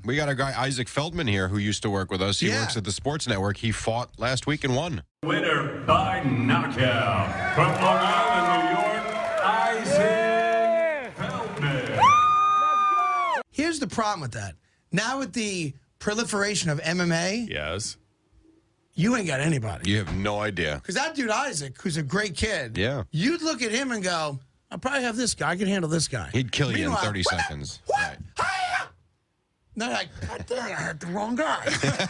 We got our guy Isaac Feldman here who used to work with us. He Yeah. works at the Sports Network. He fought last week and won. Winner by knockout from Long Island, New York, Isaac Feldman. Here's the problem with that. Now with the proliferation of MMA, Yes. you ain't got anybody. You have no idea. Because that dude Isaac, who's a great kid, Yeah. you'd look at him and go, I'll probably have this guy. I can handle this guy. He'd kill you in Meanwhile, 30 what? seconds. What? Right. Hi-ya! No, like, God damn, I had the wrong guy.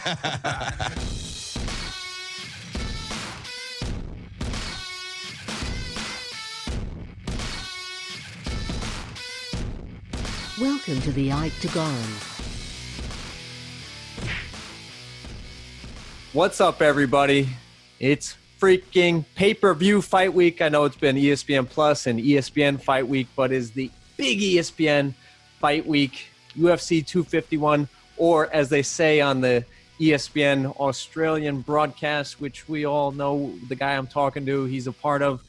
Welcome to the Ike to Gone. What's up, everybody? It's freaking pay-per-view fight week. I know it's been ESPN Plus and ESPN Fight Week, but it's the big ESPN Fight Week, UFC 251, or as they say on the ESPN Australian broadcast, which we all know the guy I'm talking to, he's a part of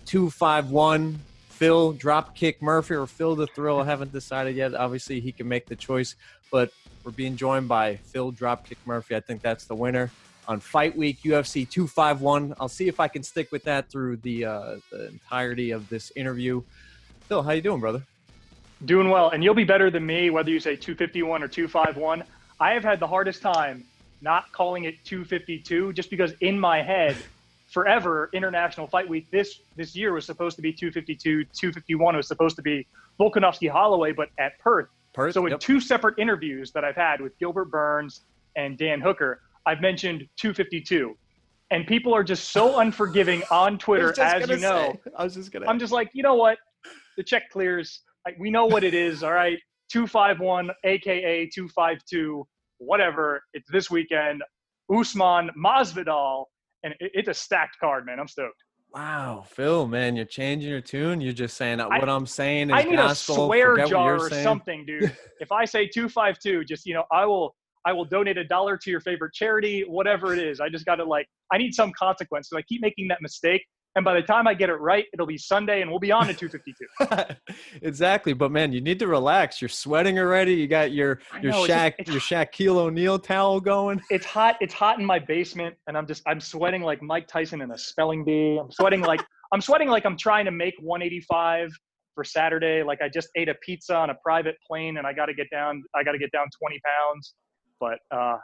251. Phil Dropkick Murphy or Phil the Thrill. I haven't decided yet. Obviously, he can make the choice, but we're being joined by Phil Dropkick Murphy. I think that's the winner on Fight Week UFC 251. I'll see if I can stick with that through the entirety of this interview. Phil, how you doing, brother? Doing well, and you'll be better than me whether you say 251 or 251. I have had the hardest time not calling it 252 just because in my head, forever, International Fight Week this year was supposed to be 252, 251 was supposed to be Volkanovski Holloway, but at Perth. So in yep. two separate interviews that I've had with Gilbert Burns and Dan Hooker, I've mentioned 252. And people are just so unforgiving on Twitter, as you know. I'm just like, you know what? The check clears. Like, we know what it is, all right? 251, a.k.a. 252, whatever. It's this weekend. Usman Masvidal. And it's a stacked card, man. I'm stoked. Wow, Phil, man, you're changing your tune. You're just saying what I'm saying is I need gospel. a swear Forget what jar you're or saying. something, dude. If I say 252, just, I will donate $1 to your favorite charity, whatever it is. I just got to I need some consequence. So I keep making that mistake. And by the time I get it right, it'll be Sunday and we'll be on to 252. Exactly. But man, you need to relax. You're sweating already. You got your Shaquille O'Neal towel going. It's hot. It's hot in my basement. And I'm sweating like Mike Tyson in a spelling bee. I'm sweating like I'm trying to make 185 for Saturday. Like I just ate a pizza on a private plane and I got to get down 20 pounds. But,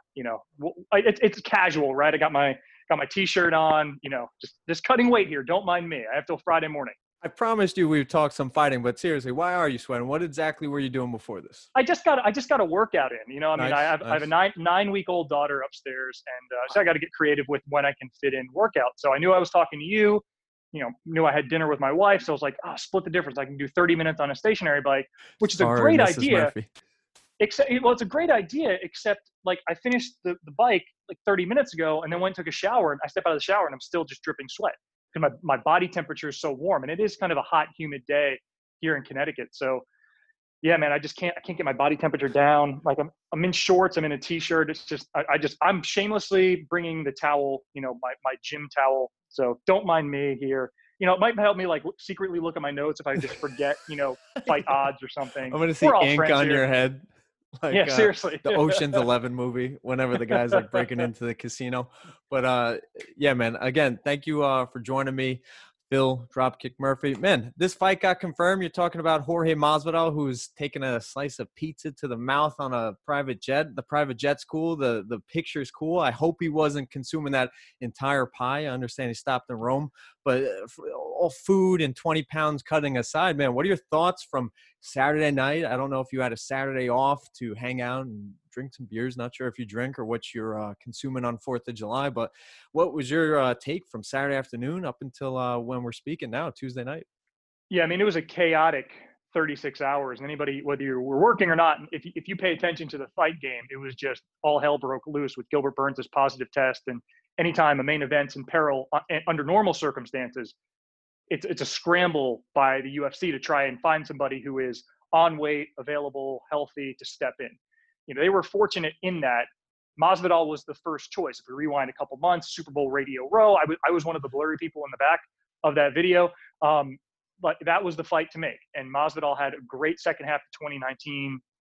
it's casual, right? I got my t-shirt on, just cutting weight here. Don't mind me. I have till Friday morning. I promised you we'd talk some fighting, but seriously, why are you sweating? What exactly were you doing before this? I just got a workout in, Nice, I have a 9-week-old daughter upstairs, and so I got to get creative with when I can fit in workout. So I knew I was talking to you, knew I had dinner with my wife. So I was like, split the difference. I can do 30 minutes on a stationary bike, which is a great Mrs. idea. Murphy. It's a great idea, except I finished the bike 30 minutes ago and then went and took a shower, and I step out of the shower and I'm still just dripping sweat because my body temperature is so warm, and it is kind of a hot, humid day here in Connecticut. So yeah, man, I can't get my body temperature down. I'm in shorts, I'm in a t-shirt. It's just, I'm shamelessly bringing the towel, my gym towel. So don't mind me here. It might help me secretly look at my notes if I just forget, fight odds or something. I'm going to see ink on your head. Yeah, seriously. The Ocean's 11 movie, whenever the guy's breaking into the casino. But yeah, man, again, thank you for joining me, Phil Dropkick Murphy. Man, this fight got confirmed. You're talking about Jorge Masvidal, who's taking a slice of pizza to the mouth on a private jet. The private jet's cool. The picture's cool. I hope he wasn't consuming that entire pie. I understand he stopped in Rome. But all food and 20 pounds cutting aside, man, what are your thoughts from Saturday night? I don't know if you had a Saturday off to hang out and drink some beers. Not sure if you drink or what you're consuming on 4th of July. But what was your take from Saturday afternoon up until when we're speaking now, Tuesday night? Yeah, it was a chaotic 36 hours. And anybody, whether you were working or not, if you pay attention to the fight game, it was just all hell broke loose with Gilbert Burns' positive test. And anytime a main event's in peril under normal circumstances, it's a scramble by the UFC to try and find somebody who is on weight, available, healthy to step in. They were fortunate in that Masvidal was the first choice. If we rewind a couple months, Super Bowl Radio Row, I was one of the blurry people in the back of that video. But that was the fight to make. And Masvidal had a great second half of 2019,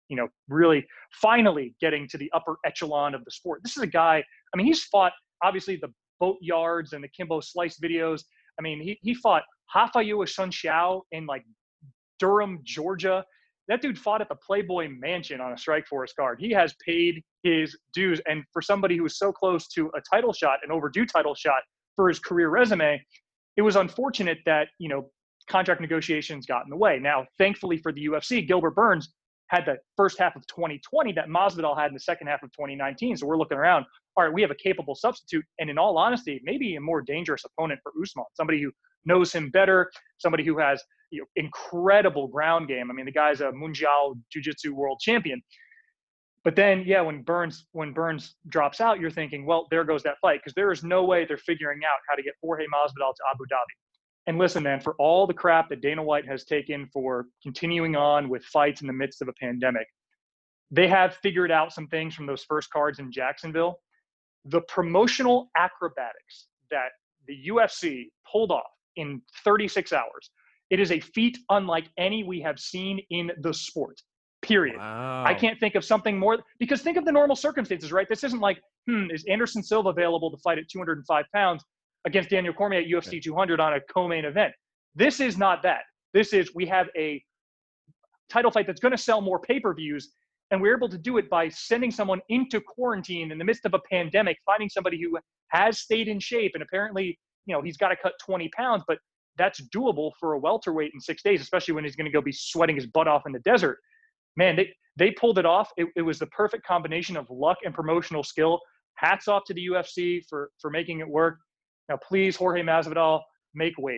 really finally getting to the upper echelon of the sport. This is a guy, I mean, he's fought obviously the boat yards and the Kimbo Slice videos. I mean, he fought Rafael Sun Xiao in like Durham, Georgia. That dude fought at the Playboy Mansion on a Strikeforce card. He has paid his dues. And for somebody who was so close to a title shot, an overdue title shot for his career resume, it was unfortunate that, contract negotiations got in the way. Now, thankfully for the UFC, Gilbert Burns had the first half of 2020 that Masvidal had in the second half of 2019. So we're looking around, all right, we have a capable substitute. And in all honesty, maybe a more dangerous opponent for Usman, somebody who knows him better, somebody who has incredible ground game. I mean, the guy's a Mundial Jiu-Jitsu world champion. But then, yeah, when Burns drops out, you're thinking, well, there goes that fight, because there is no way they're figuring out how to get Jorge Masvidal to Abu Dhabi. And listen, man, for all the crap that Dana White has taken for continuing on with fights in the midst of a pandemic, they have figured out some things from those first cards in Jacksonville. The promotional acrobatics that the UFC pulled off in 36 hours, it is a feat unlike any we have seen in the sport, period. Wow. I can't think of something more, because think of the normal circumstances, right? This isn't like, is Anderson Silva available to fight at 205 pounds against Daniel Cormier at UFC 200 on a co-main event? This is not that. This is, we have a title fight that's going to sell more pay-per-views, and we're able to do it by sending someone into quarantine in the midst of a pandemic, finding somebody who has stayed in shape, and apparently, he's got to cut 20 pounds, but that's doable for a welterweight in 6 days, especially when he's going to go be sweating his butt off in the desert. Man, they pulled it off. It was the perfect combination of luck and promotional skill. Hats off to the UFC for making it work. Now, please, Jorge Masvidal, make weight.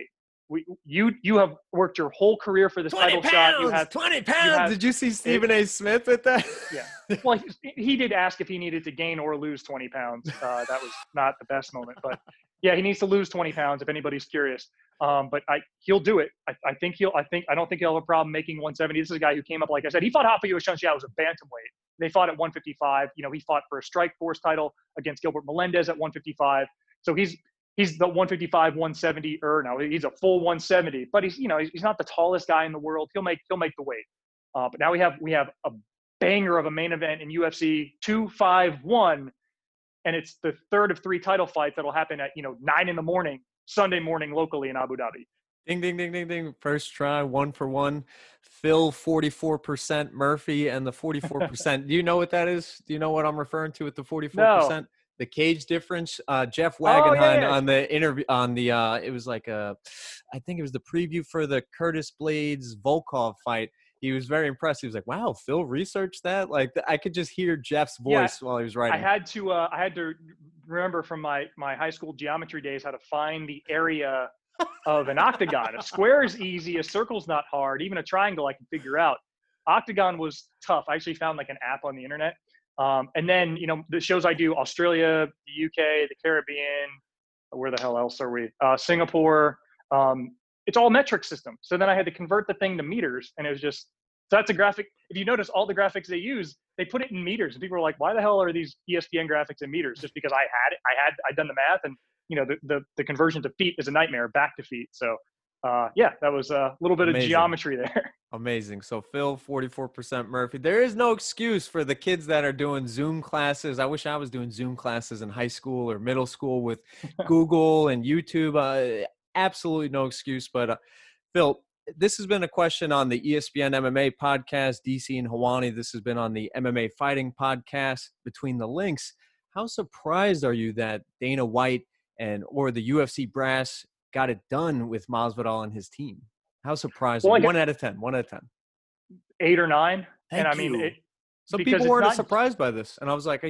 You have worked your whole career for this title shot. You have 20 pounds. Did you see Stephen A. Smith with that? Yeah. Well, he did ask if he needed to gain or lose 20 pounds. That was not the best moment, but yeah, he needs to lose 20 pounds if anybody's curious. But he'll do it. I don't think he'll have a problem making 170. This is a guy who came up, like I said, he fought Rafael Sun Xiao as a bantamweight. They fought at 155. He fought for a Strikeforce title against Gilbert Melendez at 155. So he's the 155, 170, no, he's a full 170, but he's not the tallest guy in the world. He'll make the weight. But now we have a banger of a main event in UFC 251, and it's the third of 3 title fights that'll happen at 9 a.m. Sunday morning locally in Abu Dhabi. Ding, ding, ding, ding, ding. First try, 1 for 1. Phil, 44%. Murphy, and the 44%. Do you know what that is? Do you know what I'm referring to with the 44%? No. The cage difference. Jeff Wagenheim yeah. on the interview, on the, it was like I think it was the preview for the Curtis Blades Volkov fight. He was very impressed. He was like, wow, Phil researched that? Like, I could just hear Jeff's voice while he was writing. I had to remember from my high school geometry days how to find the area of an octagon. A square is easy. A circle's not hard. Even a triangle I can figure out. Octagon was tough. I actually found like an app on the internet. And then, the shows I do, Australia, the UK, the Caribbean, where the hell else are we? Singapore. It's all metric system. So then I had to convert the thing to meters, and it was just, so that's a graphic. If you notice all the graphics they use, they put it in meters, and people were like, why the hell are these ESPN graphics in meters? Just because I'd done the math, and the conversion to feet is a nightmare, back to feet. So that was a little bit of geometry there. Amazing. So Phil, 44%. Murphy. There is no excuse for the kids that are doing Zoom classes. I wish I was doing Zoom classes in high school or middle school with Google and YouTube. Absolutely no excuse. But Phil, this has been a question on the ESPN MMA podcast, DC and Hawani. This has been on the MMA Fighting podcast, Between the Links. How surprised are you that Dana White or the UFC brass got it done with Masvidal and his team? How surprised are you? 1 out of 10. 1 out of 10. 8 or 9. Thank you. Some people weren't surprised by this, and I was like,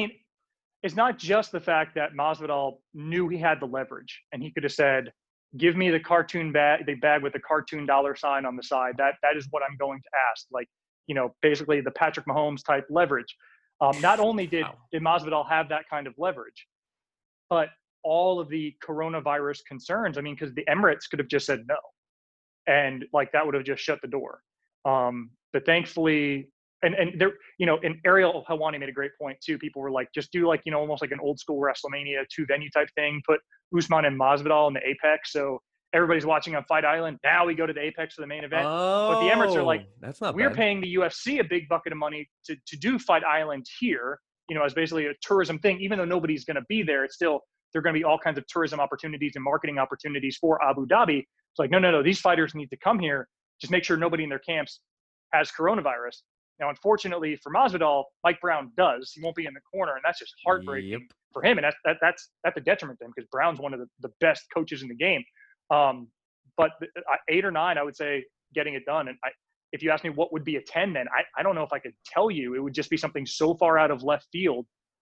it's not just the fact that Masvidal knew he had the leverage, and he could have said, give me the cartoon bag, the bag with the cartoon dollar sign on the side. That is what I'm going to ask. Like, basically the Patrick Mahomes type leverage. Not only did Masvidal have that kind of leverage, but all of the coronavirus concerns. I mean, because the Emirates could have just said no, and like that would have just shut the door. But thankfully, and there, and Ariel Helwani made a great point too. People were like, just do like, almost like an old school WrestleMania 2 venue type thing. Put Usman and Masvidal in the apex. So everybody's watching on Fight Island. Now we go to the Apex for the main event. But the Emirates are like, that's not we're bad. paying the UFC a big bucket of money to do Fight Island here, as basically a tourism thing. Even though nobody's going to be there, it's still, there are going to be all kinds of tourism opportunities and marketing opportunities for Abu Dhabi. It's like, no, these fighters need to come here. Just make sure nobody in their camps has coronavirus. Now, unfortunately for Masvidal, Mike Brown does. He won't be in the corner, and that's just heartbreaking for him. And that's a detriment to him because Brown's one of the best coaches in the game. But 8 or 9, I would say getting it done. And if you ask me what would be a 10, then I don't know if I could tell you. It would just be something so far out of left field.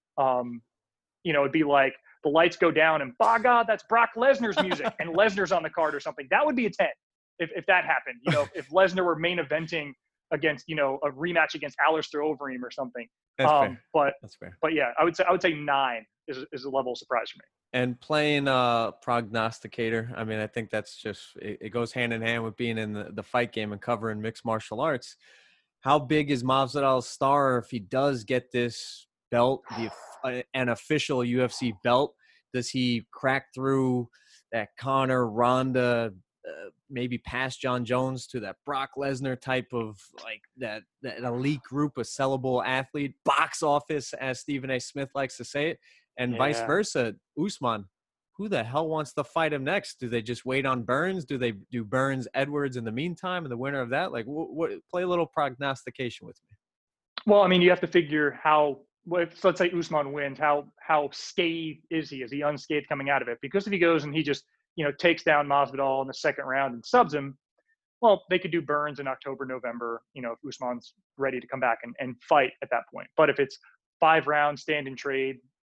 It'd be like the lights go down and, by God, that's Brock Lesnar's music and Lesnar's on the card or something. That would be a 10 if that happened. If Lesnar were main eventing against, a rematch against Alistair Overeem or something. That's fair. That's fair. But yeah, I would say 9 is a level of surprise for me. And playing prognosticator, I mean, I think that's just it goes hand in hand with being in the fight game and covering mixed martial arts. How big is Masvidal's star if he does get this belt, an official UFC belt? Does he crack through that Conor, Ronda, maybe past John Jones to that Brock Lesnar type of like that elite group of sellable athlete, box office, as Stephen A. Smith likes to say it, and vice versa? Usman, who the hell wants to fight him next? Do they just wait on Burns? Do they do Burns Edwards in the meantime, and the winner of that? Like, what play a little prognostication with me. Well, I mean, you have to figure so let's say Usman wins, how scathed is he? Is he unscathed coming out of it? Because if he goes and he just takes down Masvidal in the second round and subs him, well, they could do Burns in October, November, if Usman's ready to come back and fight at that point. But if it's 5 rounds, stand and trade,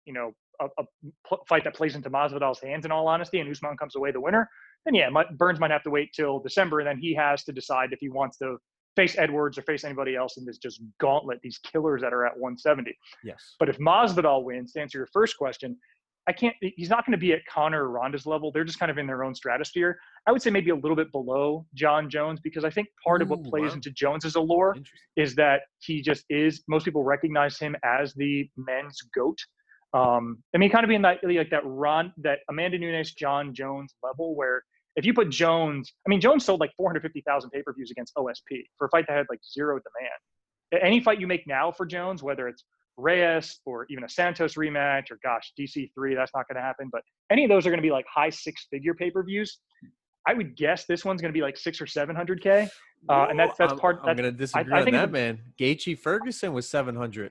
a fight that plays into Masvidal's hands in all honesty, and Usman comes away the winner, then yeah, Burns might have to wait till December, and then he has to decide if he wants to face Edwards or face anybody else in this just gauntlet, these killers that are at 170. Yes. But if Masvidal wins, to answer your first question, he's not going to be at Conor or Ronda's level. They're just kind of in their own stratosphere. I would say maybe a little bit below John Jones, because I think part of what plays into Jones's allure is that he just is, most people recognize him as the men's GOAT. Kind of being that Amanda Nunes, John Jones level, where if you put Jones sold like 450,000 pay-per-views against OSP for a fight that had like 0 demand. Any fight you make now for Jones, whether it's Reyes or even a Santos rematch or DC3, that's not going to happen. But any of those are going to be like high 6-figure pay-per-views. I would guess this one's going to be like 600 or 700K. And that's part. I'm going to disagree on that, man. Gaethje Ferguson was 700.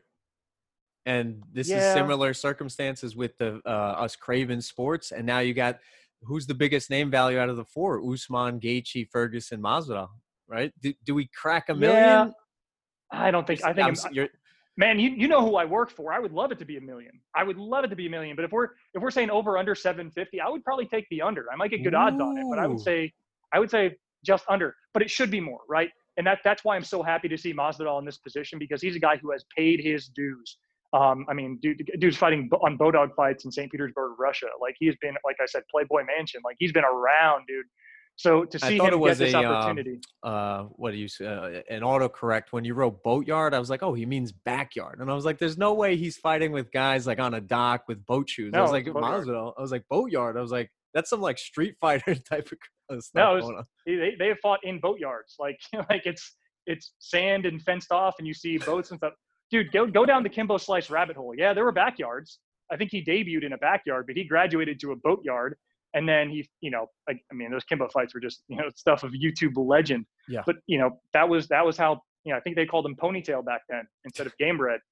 And this is similar circumstances with the us Craven Sports. And now you got, who's the biggest name value out of the 4? Usman, Gaethje, Ferguson, Masvidal, right? Do we crack $1 million? Yeah, I don't think. Man, you know who I work for. I would love it to be $1 million. I would love it to be $1 million. But if we're saying over under 750, I would probably take the under. I might get good odds on it, but I would say just under. But it should be more, right? And that's why I'm so happy to see Masvidal in this position, because he's a guy who has paid his dues. Dude's fighting on Bodog fights in St. Petersburg, Russia. Like, he's been, like I said, Playboy Mansion. Like, he's been around, dude. So to see him get this opportunity. What do you say? An autocorrect. When you wrote boatyard, I was like, oh, he means backyard. And I was like, there's no way he's fighting with guys like on a dock with boat shoes. I was like, Masvidal. I was like, boatyard. I was like, that's some like Street Fighter type of stuff. No, they have fought in boatyards. Like it's sand and fenced off, and you see boats and stuff. Dude, go down the Kimbo Slice rabbit hole. Yeah, there were backyards. I think he debuted in a backyard, but he graduated to a boatyard. And then he, those Kimbo fights were just, stuff of YouTube legend. Yeah. But, that was how, I think they called him Ponytail back then instead of Game Bread.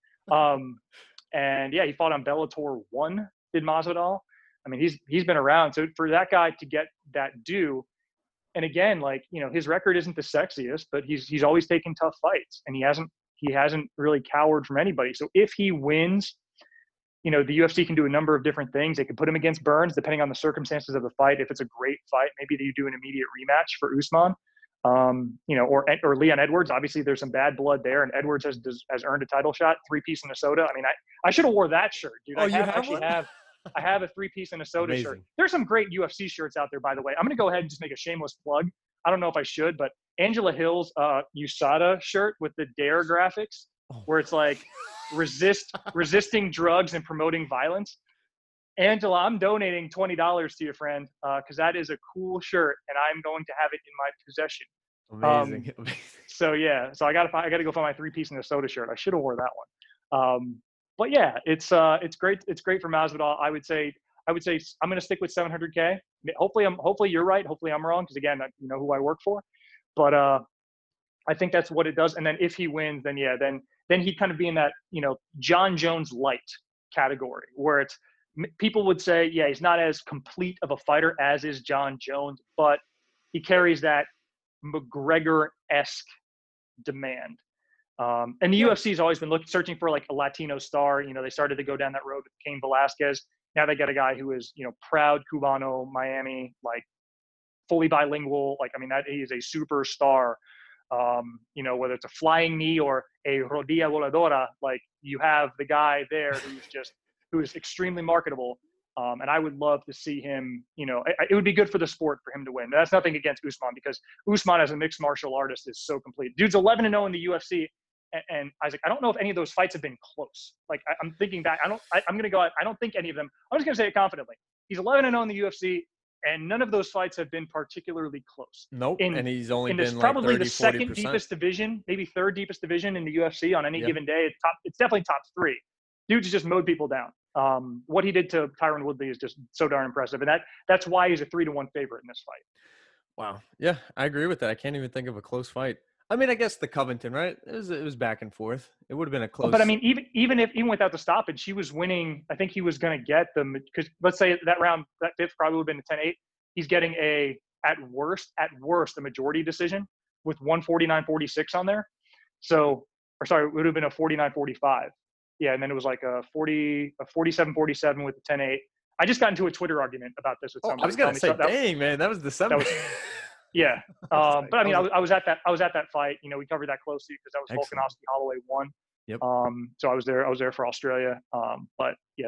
And yeah, he fought on Bellator 1, did Masvidal. I mean, he's been around. So for that guy to get that due, and again, his record isn't the sexiest, but he's always taken tough fights, and he hasn't really cowered from anybody. So if he wins, the UFC can do a number of different things. They could put him against Burns, depending on the circumstances of the fight. If it's a great fight, maybe they do an immediate rematch for Usman, or Leon Edwards. Obviously, there's some bad blood there, and Edwards has earned a title shot. 3-piece Minnesota. I mean, I should have wore that shirt, dude. I have a 3-piece Minnesota shirt. There's some great UFC shirts out there, by the way. I'm going to go ahead and just make a shameless plug. I don't know if I should, but Angela Hill's USADA shirt with the DARE graphics, where it's like resisting drugs and promoting violence. Angela, I'm donating $20 to you, friend, because that is a cool shirt, and I'm going to have it in my possession. Amazing. So yeah, so I gotta go find my 3-piece Minnesota shirt. I should have wore that one. But yeah, it's great. It's great for Masvidal. I would say I'm gonna stick with 700K. Hopefully you're right. Hopefully I'm wrong, because again, you know who I work for. But I think that's what it does. And then if he wins, then yeah, then he'd kind of be in that, you know, John Jones light category, where it's people would say, yeah, he's not as complete of a fighter as is John Jones, but he carries that McGregor-esque demand. And the UFC has always been searching for like a Latino star. You know, they started to go down that road with Cain Velasquez. Now they got a guy who is, you know, proud Cubano, Miami, like fully bilingual. Like, I mean, that he is a superstar. You know, whether it's a flying knee or a rodilla voladora, like you have the guy there who is extremely marketable. And I would love to see him, you know, it would be good for the sport for him to win. That's nothing against Usman, because Usman as a mixed martial artist is so complete. Dude's 11-0 in the UFC. And Isaac, I don't know if any of those fights have been close. Like I'm thinking back, I'm going to go out. I don't think any of them, I'm just going to say it confidently. He's 11-0 in the UFC, and none of those fights have been particularly close. Nope. And he's only been like probably 30, the second 40%. deepest division, maybe third deepest division in the UFC on any given day. It's definitely top 3. Dude's just mowed people down. What he did to Tyron Woodley is just so darn impressive. And that's why he's a 3-1 favorite in this fight. Wow. Yeah, I agree with that. I can't even think of a close fight. I mean, I guess the Covington, right? It was back and forth. It would have been a close. But I mean, even without the stoppage, he was winning. I think he was going to get them, because let's say that round, that fifth probably would have been a 10-8. He's getting at worst, a majority decision with 149-46 on there. So, or sorry, it would have been a 49-45. Yeah, and then it was like a 47-47 with the 10-8. I just got into a Twitter argument about this with somebody. I was gonna say, dang, man, that was December. Yeah, but I mean, I was at that fight. You know, we covered that closely because that was Volkanovski Holloway 1. Yep. So I was there for Australia. But yeah,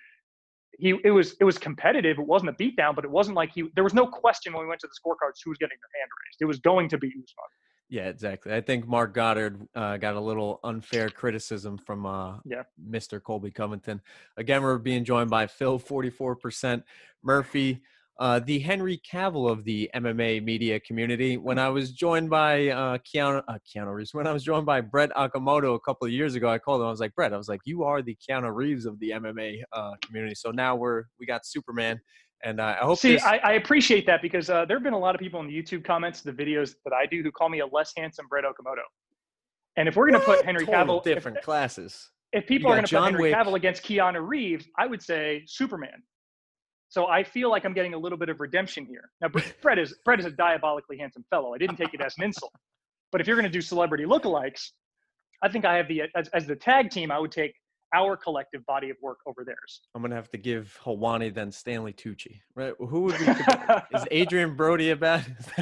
it was competitive. It wasn't a beatdown, but it wasn't like there was no question when we went to the scorecards who was getting their hand raised. It was going to be Usman. Yeah, exactly. I think Mark Goddard got a little unfair criticism from Mr. Colby Covington. Again, we're being joined by Phil, 44%, Murphy, the Henry Cavill of the MMA media community. When I was joined by Keanu Reeves, when I was joined by Brett Okamoto a couple of years ago, I called him. I was like, Brett, you are the Keanu Reeves of the MMA community. So now we got Superman. And I hope. See, I appreciate that, because there have been a lot of people in the YouTube comments, the videos that I do, who call me a less handsome Brett Okamoto. And if we're going to put Henry Cavill, different classes. If people are going to put Henry Cavill against Keanu Reeves, I would say Superman. So I feel like I'm getting a little bit of redemption here. Now, Brett is a diabolically handsome fellow. I didn't take it as an insult. But if you're going to do celebrity lookalikes, I think I have as the tag team, I would take our collective body of work over theirs. I'm going to have to give Helwani then Stanley Tucci, right? Who would be, is Adrian Brody a bad?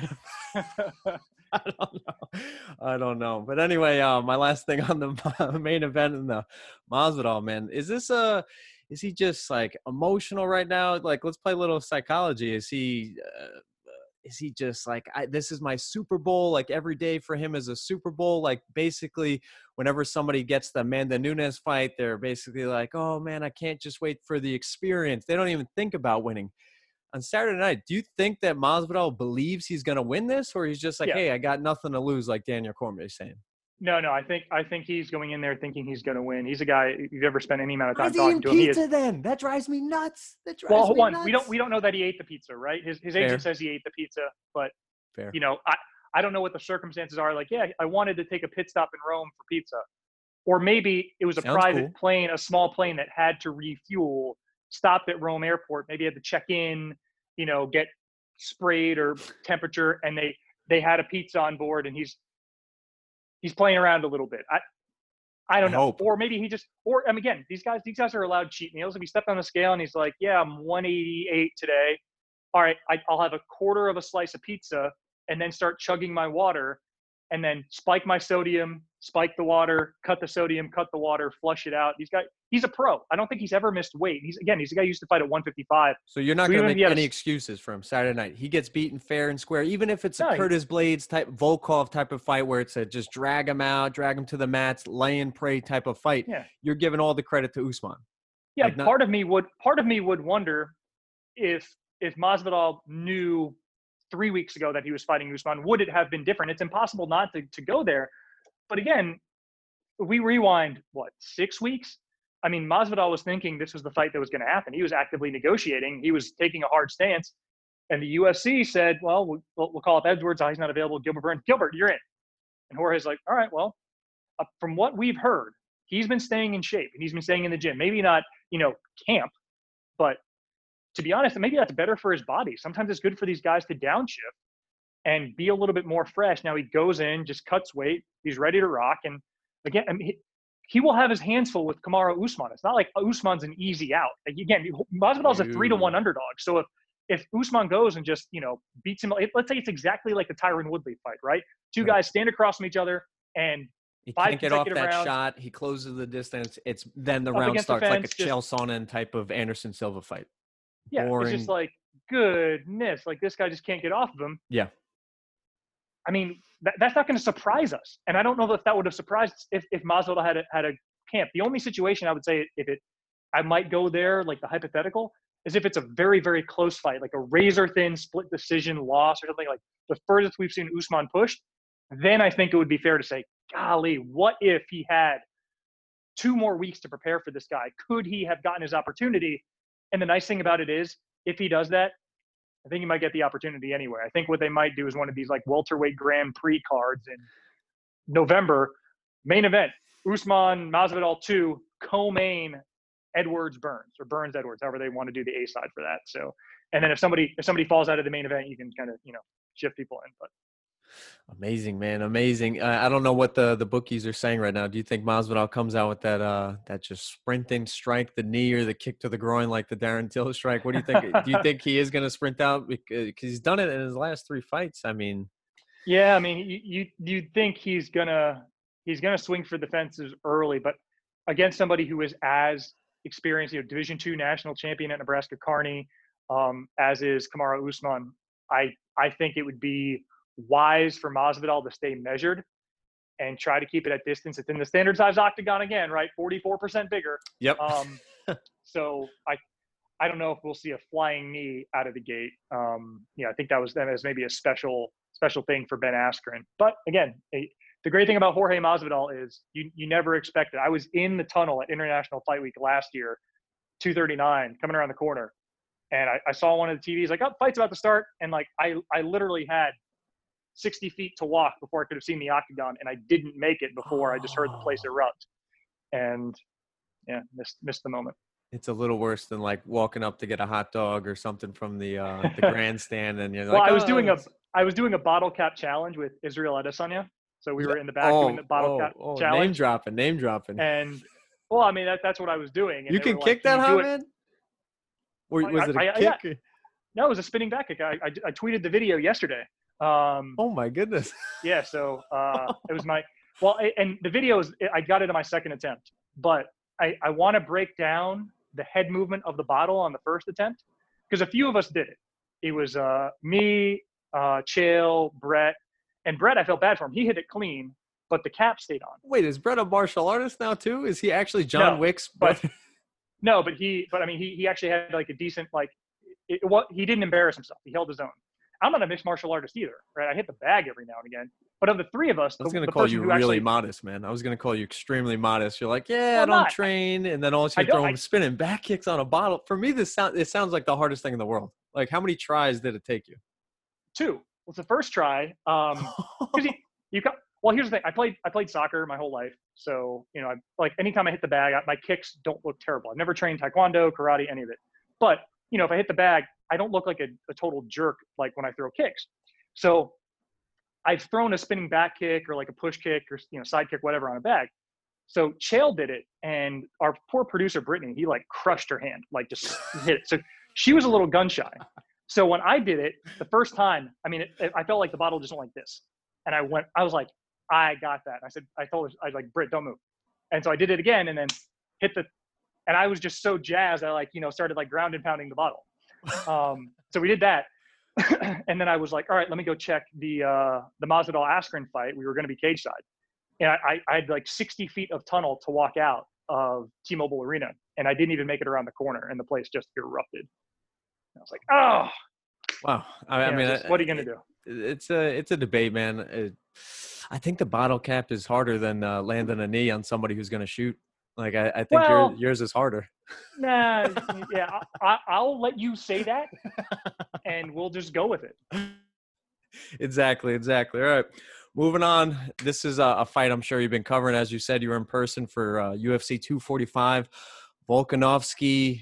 I don't know. But anyway, my last thing on the main event in the Masvidal, man, is he just like emotional right now? Like, let's play a little psychology. Is he just like, this is my Super Bowl? Like every day for him is a Super Bowl. Like basically whenever somebody gets the Amanda Nunes fight, they're basically like, oh man, I can't just wait for the experience. They don't even think about winning. On Saturday night, do you think that Masvidal believes he's going to win this, or he's just like, hey, I got nothing to lose, like Daniel Cormier is saying? No, I think he's going in there thinking he's going to win. He's a guy, if you've ever spent any amount of time talking to him. Pizza then? That drives me nuts. Nuts. We don't know that he ate the pizza, right? His agent says he ate the pizza, but Fair. You know, I don't know what the circumstances are. Like, yeah, I wanted to take a pit stop in Rome for pizza, or maybe it was a private plane, a small plane that had to refuel, stopped at Rome Airport. Maybe had to check in, you know, get sprayed or temperature, and they had a pizza on board, and he's playing around a little bit. I don't know. Or maybe again, these guys are allowed cheat meals. If he stepped on the scale and he's like, yeah, I'm 188 today. All right, I'll have a quarter of a slice of pizza and then start chugging my water, and then spike my sodium, spike the water, cut the sodium, cut the water, flush it out. He's a pro. I don't think he's ever missed weight. He's a guy who used to fight at 155. So you're not going to make any excuses for him Saturday night. He gets beaten fair and square, even if it's a Curtis Blades type, Volkov type of fight where it's a just drag him out, drag him to the mats, lay and pray type of fight. Yeah. You're giving all the credit to Usman. Yeah, Like, not- part of me would wonder if Masvidal knew 3 weeks ago that he was fighting Usman, would it have been different? It's impossible not to go there. But again, we rewind 6 weeks. I mean, Masvidal was thinking this was the fight that was going to happen. He was actively negotiating. He was taking a hard stance, and the UFC said, "Well, we'll call up Edwards. Oh, he's not available. Gilbert Burns. Gilbert, you're in." And Jorge's like, "All right, well, from what we've heard, he's been staying in shape and he's been staying in the gym. Maybe not, camp, but to be honest, maybe that's better for his body. Sometimes it's good for these guys to downshift and be a little bit more fresh. Now he goes in, just cuts weight. He's ready to rock. And again, I mean, he will have his hands full with Kamaru Usman. It's not like Usman's an easy out. Like, again, Masvidal's a 3-1 underdog. So if Usman goes and just, beats him, let's say it's exactly like the Tyron Woodley fight, right? Two guys stand across from each other and he 5 can't get off consecutive that rounds. shot. He closes the distance. It's then the Up round against the starts like a fence, just- Chael Sonnen type of Anderson Silva fight. Yeah, Boring. it's just like, goodness, like this guy just can't get off of him. Yeah. I mean, that's not going to surprise us. And I don't know if that would have surprised us if Masvidal had a camp. The only situation I would say I might go there, like the hypothetical, is if it's a very, very close fight, like a razor thin split decision loss or something, like the furthest we've seen Usman pushed, then I think it would be fair to say, golly, what if he had 2 more weeks to prepare for this guy? Could he have gotten his opportunity? And the nice thing about it is, if he does that, I think he might get the opportunity anyway. I think what they might do is one of these like welterweight Grand Prix cards in November. Main event, Usman Masvidal 2, co-main Edwards Burns, or Burns Edwards, however they want to do the A side for that. So, and then if somebody falls out of the main event, you can kind of shift people in. But Amazing, man. Amazing. I don't know what the bookies are saying right now. Do you think Masvidal comes out with that just sprinting strike, the knee or the kick to the groin like the Darren Till strike? What do you think? Do you think he is going to sprint out? Because he's done it in his last 3 fights. I mean. Yeah, I mean, you think he's gonna swing for the fences early, but against somebody who is as experienced, Division II national champion at Nebraska Kearney, as is Kamaru Usman, I think it would be wise for Masvidal to stay measured and try to keep it at distance. It's in the standard size octagon again, right? 44% bigger. Yep. So I don't know if we'll see a flying knee out of the gate. I think that was maybe a special thing for Ben Askren. But again, the great thing about Jorge Masvidal is you never expect it. I was in the tunnel at International Fight Week last year, 239, coming around the corner. And I saw one of the TVs like, oh, fight's about to start. And like, I literally had 60 feet to walk before I could have seen the octagon, and I didn't make it before I just heard the place erupt. And yeah, missed the moment. It's a little worse than like walking up to get a hot dog or something from the grandstand, and you're like, well, I was doing a bottle cap challenge with Israel Adesanya. So we were in the back doing the bottle cap challenge. Name dropping. And well, I mean that's what I was doing. And you can kick that hot, man? Or was it a kick? Yeah. No, it was a spinning back kick. I tweeted the video yesterday. Oh my goodness. Yeah, so it was and the video I got it on my second attempt, but I want to break down the head movement of the bottle on the first attempt because a few of us did it. It was me, Chael, Brett, and Brett. I felt bad for him. He hit it clean, but the cap stayed on. Wait, is Brett a martial artist now too? Is he actually John Wick's? But I mean, he actually had like a decent he didn't embarrass himself. He held his own. I'm not a mixed martial artist either, right? I hit the bag every now and again. But of the 3 of us, I was going to call you really modest, man. I was going to call you extremely modest. You're like, I don't train, and then also you're throwing spinning back kicks on a bottle. For me, it sounds like the hardest thing in the world. Like, how many tries did it take you? 2. Well, it's the first try. Because here's the thing. I played soccer my whole life, so anytime I hit the bag, my kicks don't look terrible. I've never trained taekwondo, karate, any of it. But if I hit the bag, I don't look like a total jerk like when I throw kicks. So I've thrown a spinning back kick or like a push kick or side kick, whatever, on a bag. So Chael did it, and our poor producer Brittany, he like crushed her hand, like just hit it. So she was a little gun shy. So when I did it the first time, I mean, I felt like the bottle just went like this, and I was like, I got that. I told her, I was like, Britt, don't move. And so I did it again, and then and I was just so jazzed, I started like ground and pounding the bottle. So we did that. And then I was like, all right, let me go check the Masvidal Askren fight. We were going to be cage side. And I had like 60 feet of tunnel to walk out. of T-Mobile Arena, and I didn't even make it around the corner, and the place just erupted. And I was like, oh, Wow. I you know, mean, just, what are you going to do? it's a debate, man. I think the bottle cap is harder than landing a knee on somebody who's going to shoot. Like I think Well, yours is harder. Nah, yeah, I'll let you say that, and we'll just go with it. Exactly. All right. Moving on. This is a fight I'm sure you've been covering. As you said, you were in person for UFC 245. Volkanovski,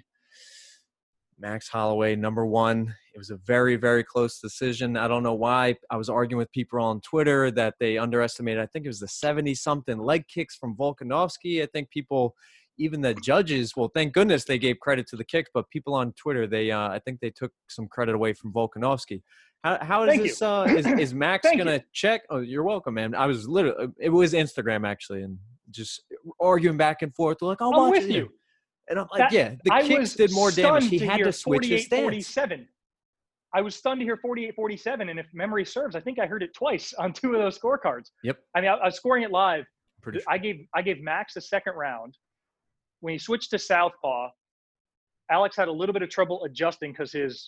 Max Holloway, number one. It was a very, very close decision. I don't know why. I was arguing with people on Twitter that they underestimated, I think it was the 70-something leg kicks from Volkanovski. I think people, even the judges, well, thank goodness they gave credit to the kicks, but people on Twitter, I think they took some credit away from Volkanovski. How is this? Is Max going to check? Oh, you're welcome, man. I was literally, it was Instagram actually, and just arguing back and forth. They're like, I'll watch with it. you. And I'm like, the kicks did more damage. He had to switch his stance. 47. I was stunned to hear 48-47, and if memory serves, I think I heard it twice on two of those scorecards. Yep. I mean, I was scoring it live. Pretty sure. I gave Max the second round. When he switched to southpaw, Alex had a little bit of trouble adjusting because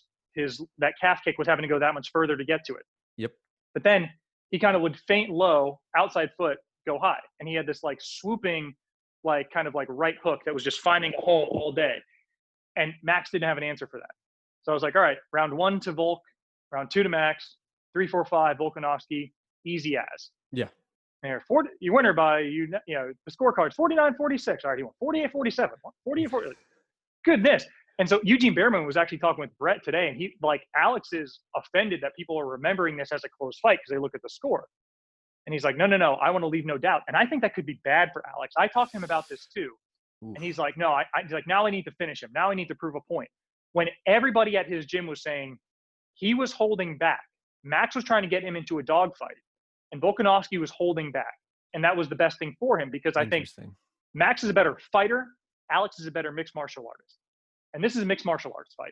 that calf kick was having to go that much further to get to it. Yep. But then he kind of would feint low, outside foot, go high, and he had this like swooping, like kind of like right hook that was just finding a hole all day. And Max didn't have an answer for that. So I was like, all right, round 1 to Volk, round 2 to Max, 3, 4, 5, Volkanovski, easy as. Yeah. And you win her by, the scorecard's 49-46. All right, he won 48-47, 48-40. Goodness. And so Eugene Behrman was actually talking with Brett today, and Alex is offended that people are remembering this as a close fight because they look at the score. And he's like, no, I want to leave no doubt. And I think that could be bad for Alex. I talked to him about this too. Ooh. And he's like, no, he's like, now I need to finish him. Now I need to prove a point. When everybody at his gym was saying he was holding back, Max was trying to get him into a dogfight, and Volkanovski was holding back. And that was the best thing for him because I think Max is a better fighter. Alex is a better mixed martial artist. And this is a mixed martial arts fight.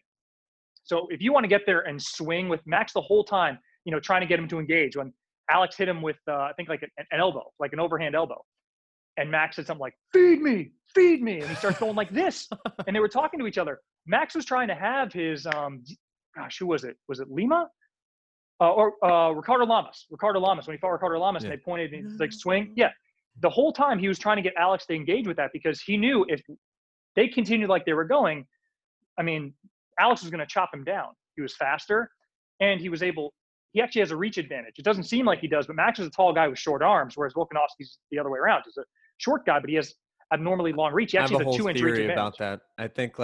So if you want to get there and swing with Max the whole time, trying to get him to engage, when Alex hit him with, I think like an elbow, like an overhand elbow. And Max said something like, feed me. And he starts going like this. And they were talking to each other. Max was trying to have his, who was it? Was it Lima? Or Ricardo Lamas. When he fought Ricardo Lamas, and they pointed and he's like, swing. Yeah. The whole time he was trying to get Alex to engage with that because he knew if they continued like they were going, I mean, Alex was going to chop him down. He was faster, and he actually has a reach advantage. It doesn't seem like he does, but Max is a tall guy with short arms, whereas Volkanovski's the other way around. He's a short guy, but he has abnormally long reach. He actually has a 2-inch reach advantage. About that. I think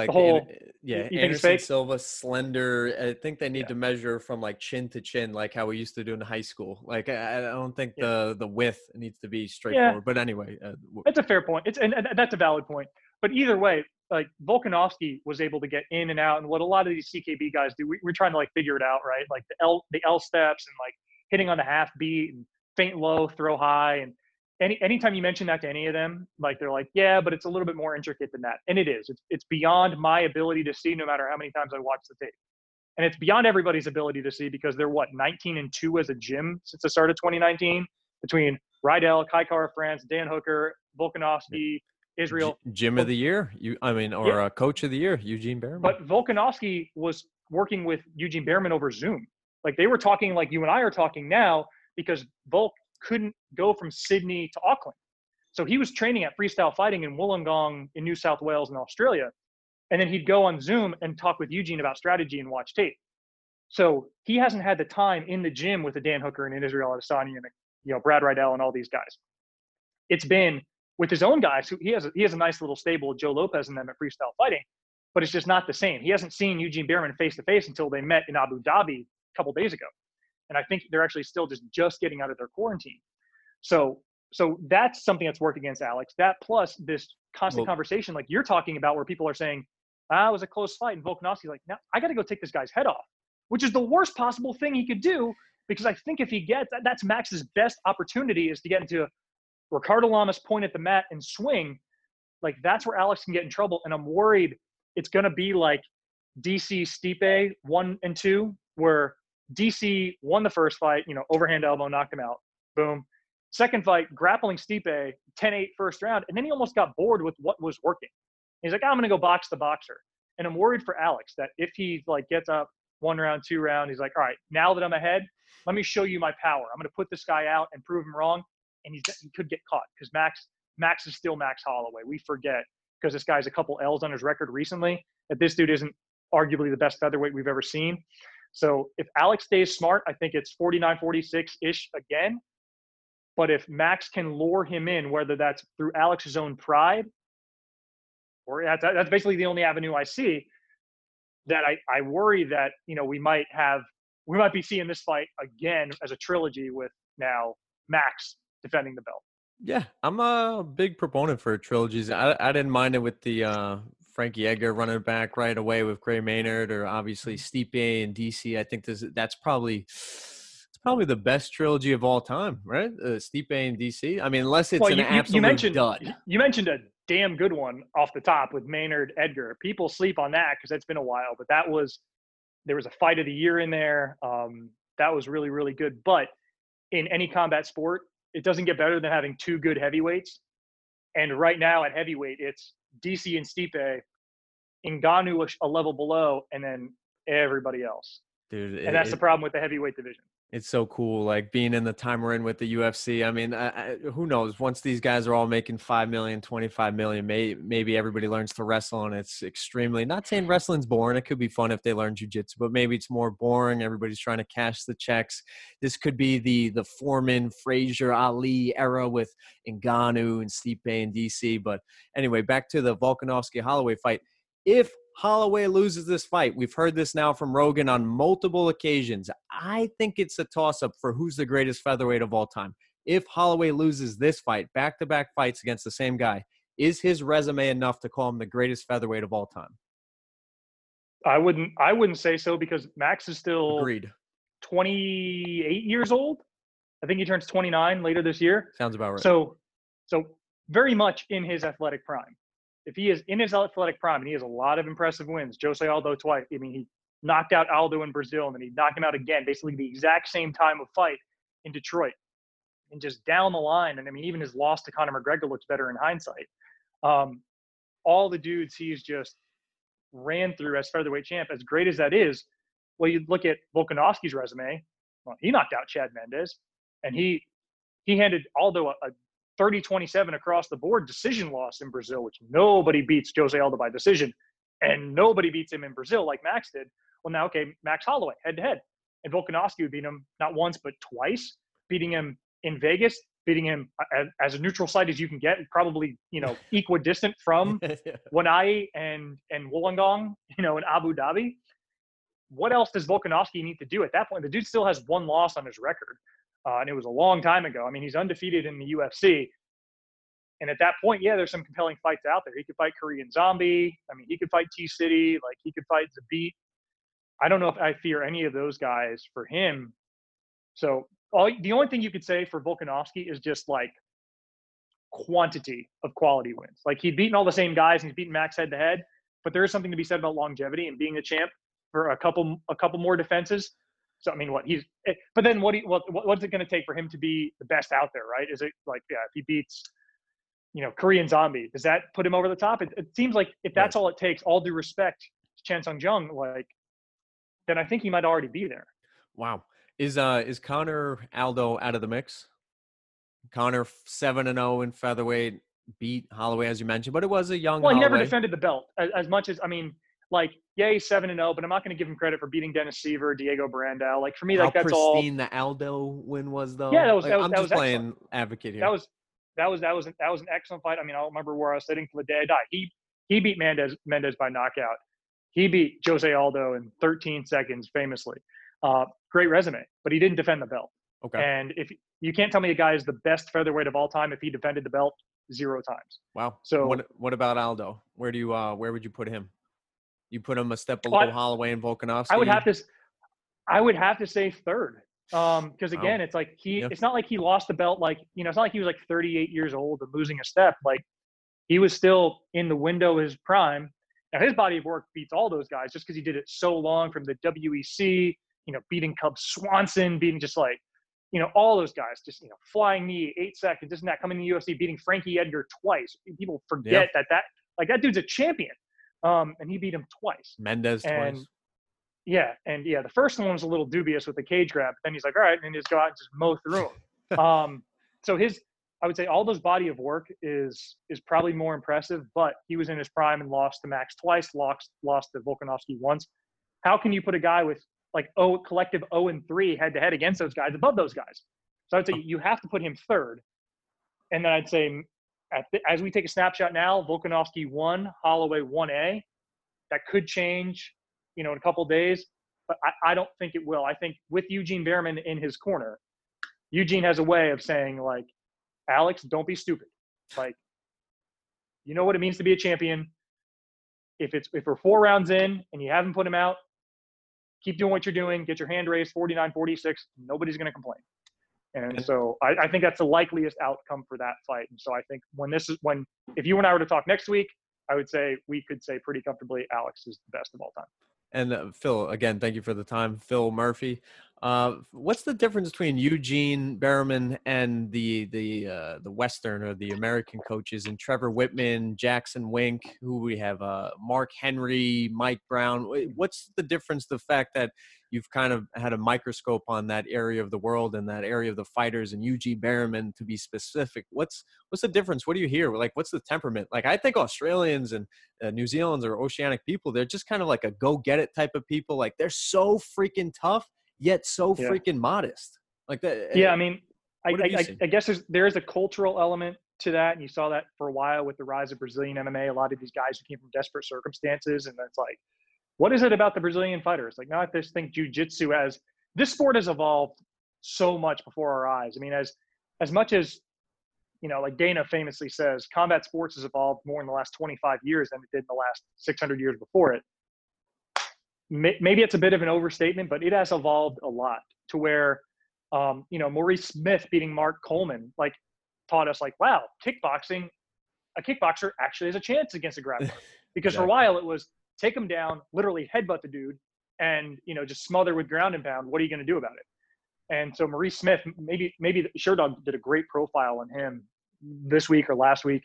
Anderson Silva, slender. I think they need to measure from like chin to chin, like how we used to do in high school. Like I don't think the width needs to be straightforward. Yeah. But anyway, that's a fair point. And that's a valid point. But either way, like Volkanovski was able to get in and out, and what a lot of these CKB guys do, we're trying to like figure it out, right? Like the L steps and like hitting on the half beat and feint low, throw high, and anytime you mention that to any of them, like they're like, yeah, but it's a little bit more intricate than that, and it is. It's beyond my ability to see, no matter how many times I watch the tape, and it's beyond everybody's ability to see because they're 19-2 as a gym since the start of 2019 between Rydell, Kai Kara France, Dan Hooker, Volkanovski. Israel. Gym of the year, coach of the year, Eugene Behrman. But Volkanovski was working with Eugene Behrman over Zoom. Like they were talking like you and I are talking now because Volk couldn't go from Sydney to Auckland. So he was training at Freestyle Fighting in Wollongong in New South Wales in Australia. And then he'd go on Zoom and talk with Eugene about strategy and watch tape. So he hasn't had the time in the gym with the Dan Hooker and Israel Adesanya and Brad Rydell and all these guys. It's been with his own guys, who he has a nice little stable with Joe Lopez and them at Freestyle Fighting, but it's just not the same. He hasn't seen Eugene Behrman face to face until they met in Abu Dhabi a couple days ago, and I think they're actually still just getting out of their quarantine. So that's something that's worked against Alex. That plus this constant conversation, like you're talking about, where people are saying, it was a close fight, and Volkanovski's like, now I got to go take this guy's head off, which is the worst possible thing he could do because I think if he gets that's Max's best opportunity is to get into Ricardo Lamas point at the mat and swing. Like that's where Alex can get in trouble. And I'm worried it's going to be like DC Stipe 1 and 2, where DC won the first fight, overhand elbow, knocked him out. Boom. Second fight, grappling Stipe, 10-8 first round, and then he almost got bored with what was working. He's like, I'm going to go box the boxer. And I'm worried for Alex that if he like gets up 1 round, 2 round, he's like, all right, now that I'm ahead, let me show you my power. I'm going to put this guy out and prove him wrong. And he could get caught because Max is still Max Holloway. We forget because this guy's a couple L's on his record recently that this dude isn't arguably the best featherweight we've ever seen. So if Alex stays smart, I think it's 49-46-ish again. But if Max can lure him in, whether that's through Alex's own pride, or that's basically the only avenue I see, that I worry that, we might be seeing this fight again as a trilogy with now Max defending the belt. Yeah, I'm a big proponent for trilogies. I didn't mind it with the Frankie Edgar running back right away with Gray Maynard, or obviously Stipe and DC. I think that's probably the best trilogy of all time, right? Stipe and DC. I mean, unless it's an absolute dud. You mentioned a damn good one off the top with Maynard Edgar. People sleep on that because it's been a while, but there was a fight of the year in there. That was really, really good. But in any combat sport, it doesn't get better than having 2 good heavyweights. And right now at heavyweight, it's DC and Stipe, Ngannou a level below, and then everybody else. Dude, and that's the problem with the heavyweight division. It's so cool, like being in the time we're in with the UFC. I mean, who knows? Once these guys are all making $5 million, $25 million, maybe everybody learns to wrestle, and it's extremely. Not saying wrestling's boring; it could be fun if they learn jiu-jitsu, but maybe it's more boring. Everybody's trying to cash the checks. This could be the Foreman, Frazier, Ali era with Ngannou and Stipe and DC. But anyway, back to the Volkanovski-Holloway fight. If Holloway loses this fight, we've heard this now from Rogan on multiple occasions, I think it's a toss-up for who's the greatest featherweight of all time. If Holloway loses this fight, back-to-back fights against the same guy, is his resume enough to call him the greatest featherweight of all time? I wouldn't say so, because Max is still Agreed. 28 years old. I think he turns 29 later this year. Sounds about right. So very much in his athletic prime. If he is in his athletic prime, and he has a lot of impressive wins, Jose Aldo twice. I mean, he knocked out Aldo in Brazil, and then he knocked him out again, basically the exact same time of fight in Detroit. And just down the line, and I mean, even his loss to Conor McGregor looks better in hindsight. All the dudes he's just ran through as featherweight champ, as great as that is, well, you look at Volkanovski's resume. Well, he knocked out Chad Mendes, and he handed Aldo a 30-27 across the board decision loss in Brazil, which nobody beats Jose Aldo by decision, and nobody beats him in Brazil like Max did. Well, now, okay, Max Holloway head to head, and Volkanovski would beat him not once but twice, beating him in Vegas, beating him as a neutral site as you can get, probably equidistant from Wanai and Wollongong, in Abu Dhabi. What else does Volkanovski need to do at that point? The dude still has 1 loss on his record. And it was a long time ago. I mean, he's undefeated in the UFC. And at that point, yeah, there's some compelling fights out there. He could fight Korean Zombie. I mean, he could fight T-City. Like, he could fight Zabit. I don't know if I fear any of those guys for him. So the only thing you could say for Volkanovski is just, like, quantity of quality wins. Like, he'd beaten all the same guys, and he's beaten Max head-to-head. But there is something to be said about longevity and being a champ for a couple more defenses. So, I mean, but then what's it going to take for him to be the best out there, right? Is it like, if he beats, Korean Zombie, does that put him over the top? It seems like if that's all it takes, all due respect to Chan Sung Jung, then I think he might already be there. Wow. Is Conor Aldo out of the mix? Conor 7-0 in featherweight, beat Holloway, as you mentioned, but it was a young Well, he Holloway. never defended the belt as much as, I mean, he's 7-0, but I'm not going to give him credit for beting Dennis Seaver, Diego Brandao. Like, for me, How that's all. pristine the Aldo win was, though. Yeah, I'm just playing excellent. advocate here. That was an excellent fight. I mean, I don't remember where I was sitting till the day I died. He beat Mendes by knockout. He beat Jose Aldo in 13 seconds, famously. Great resume, but he didn't defend the belt. Okay. And if you can't tell me a guy is the best featherweight of all time if he defended the belt 0 times. Wow. So what about Aldo? Where would you put him? You put him a step below Holloway and Volkanovski? I would have to say third. Because again, it's like it's not like he lost the belt. Like, it's not like he was like 38 years old and losing a step. Like, he was still in the window of his prime. Now, his body of work beats all those guys just because he did it so long, from the WEC, beating Cub Swanson, beating just like all those guys just, flying knee, 8 seconds, this and that, coming to the UFC, beating Frankie Edgar twice. People forget that dude's a champion. And he beat him twice. Mendez twice. The first one was a little dubious with the cage grab. But then he's like, all right, and just go out and just mow through him. So I would say all those body of work is probably more impressive, but he was in his prime and lost to Max twice, lost to Volkanovski once. How can you put a guy with collective 0-3 head to head against those guys above those guys? So I'd say you have to put him third. And then I'd say as we take a snapshot now, Volkanovski 1, Holloway 1A. That could change, in a couple of days, but I don't think it will. I think with Eugene Bareman in his corner, Eugene has a way of saying, Alex, don't be stupid. You know what it means to be a champion. If we're 4 rounds in and you haven't put him out, keep doing what you're doing. Get your hand raised, 49-46. Nobody's going to complain. And so I think that's the likeliest outcome for that fight. And so I think if you and I were to talk next week, I would say we could say pretty comfortably Alex is the best of all time. And Phil, again, thank you for the time. Phil Murphy. What's the difference between Eugene Bareman and the Western or the American coaches and Trevor Whitman, Jackson Wink, who we have, Mark Henry, Mike Brown? What's the difference? The fact that you've kind of had a microscope on that area of the world and that area of the fighters, and Eugene Bareman, to be specific. What's the difference? What do you hear? What's the temperament? I think Australians and New Zealanders or oceanic people, they're just kind of like a go-get-it type of people. They're so freaking tough, yet so freaking modest. That. Yeah, I mean, I guess there is a cultural element to that, and you saw that for a while with the rise of Brazilian MMA. A lot of these guys who came from desperate circumstances, and it's what is it about the Brazilian fighters? I just think jiu-jitsu this sport has evolved so much before our eyes. I mean, as much as, Dana famously says, combat sports has evolved more in the last 25 years than it did in the last 600 years before it. Maybe it's a bit of an overstatement, but it has evolved a lot to where, Maurice Smith beating Mark Coleman, taught us wow, a kickboxer actually has a chance against a grappler. Because for a while it was, take him down, literally headbutt the dude, and just smother with ground and pound. What are you going to do about it? And so Maurice Smith, maybe Sherdog did a great profile on him this week or last week,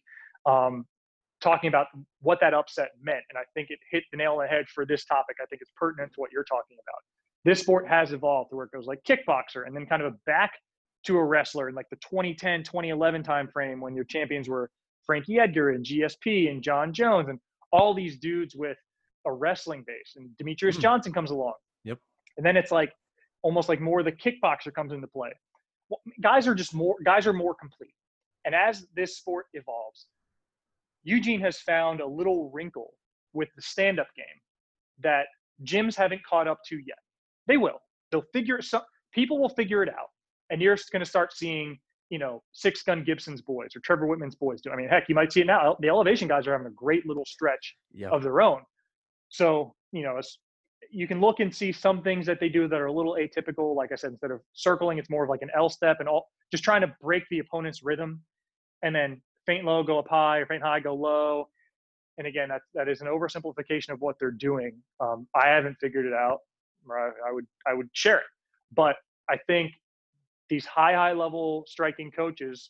talking about what that upset meant. And I think it hit the nail on the head for this topic. I think it's pertinent to what you're talking about. This sport has evolved to where it goes kickboxer, and then kind of back to a wrestler in the 2010, 2011 time frame when your champions were Frankie Edgar and GSP and John Jones and all these dudes with a wrestling base, and Demetrius Johnson comes along. Yep. And then it's almost more the kickboxer comes into play. Well, guys are more complete. And as this sport evolves, Eugene has found a little wrinkle with the stand-up game that gyms haven't caught up to yet. They will. People will figure it out. And you're going to start seeing, Six Gun Gibson's boys or Trevor Whitman's boys do. I mean, heck, you might see it now. The elevation guys are having a great little stretch of their own. So, you can look and see some things that they do that are a little atypical. Like I said, instead of circling, it's more of an L step and just trying to break the opponent's rhythm, and then feint low, go up high, or feint high, go low. And again, that is an oversimplification of what they're doing. I haven't figured it out, or I would share it. But I think these high level striking coaches,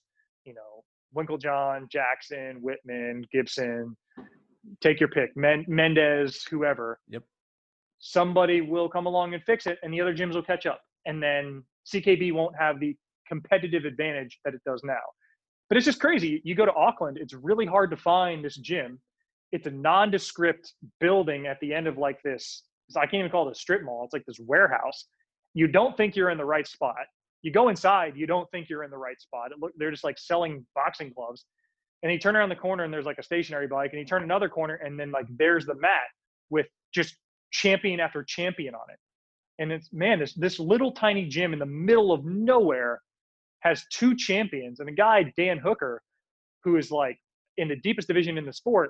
Winklejohn, Jackson, Whitman, Gibson, take your pick, Mendez, whoever. Yep. Somebody will come along and fix it, and the other gyms will catch up. And then CKB won't have the competitive advantage that it does now. But it's just crazy. You go to Auckland, it's really hard to find this gym. It's a nondescript building at the end of this. I can't even call it a strip mall. It's this warehouse. You don't think you're in the right spot. You go inside, you don't think you're in the right spot. They're just selling boxing gloves. And you turn around the corner and there's a stationary bike, and you turn another corner and then there's the mat with just champion after champion on it. And it's, this little tiny gym in the middle of nowhere has 2 champions, and a guy, Dan Hooker, who is in the deepest division in the sport,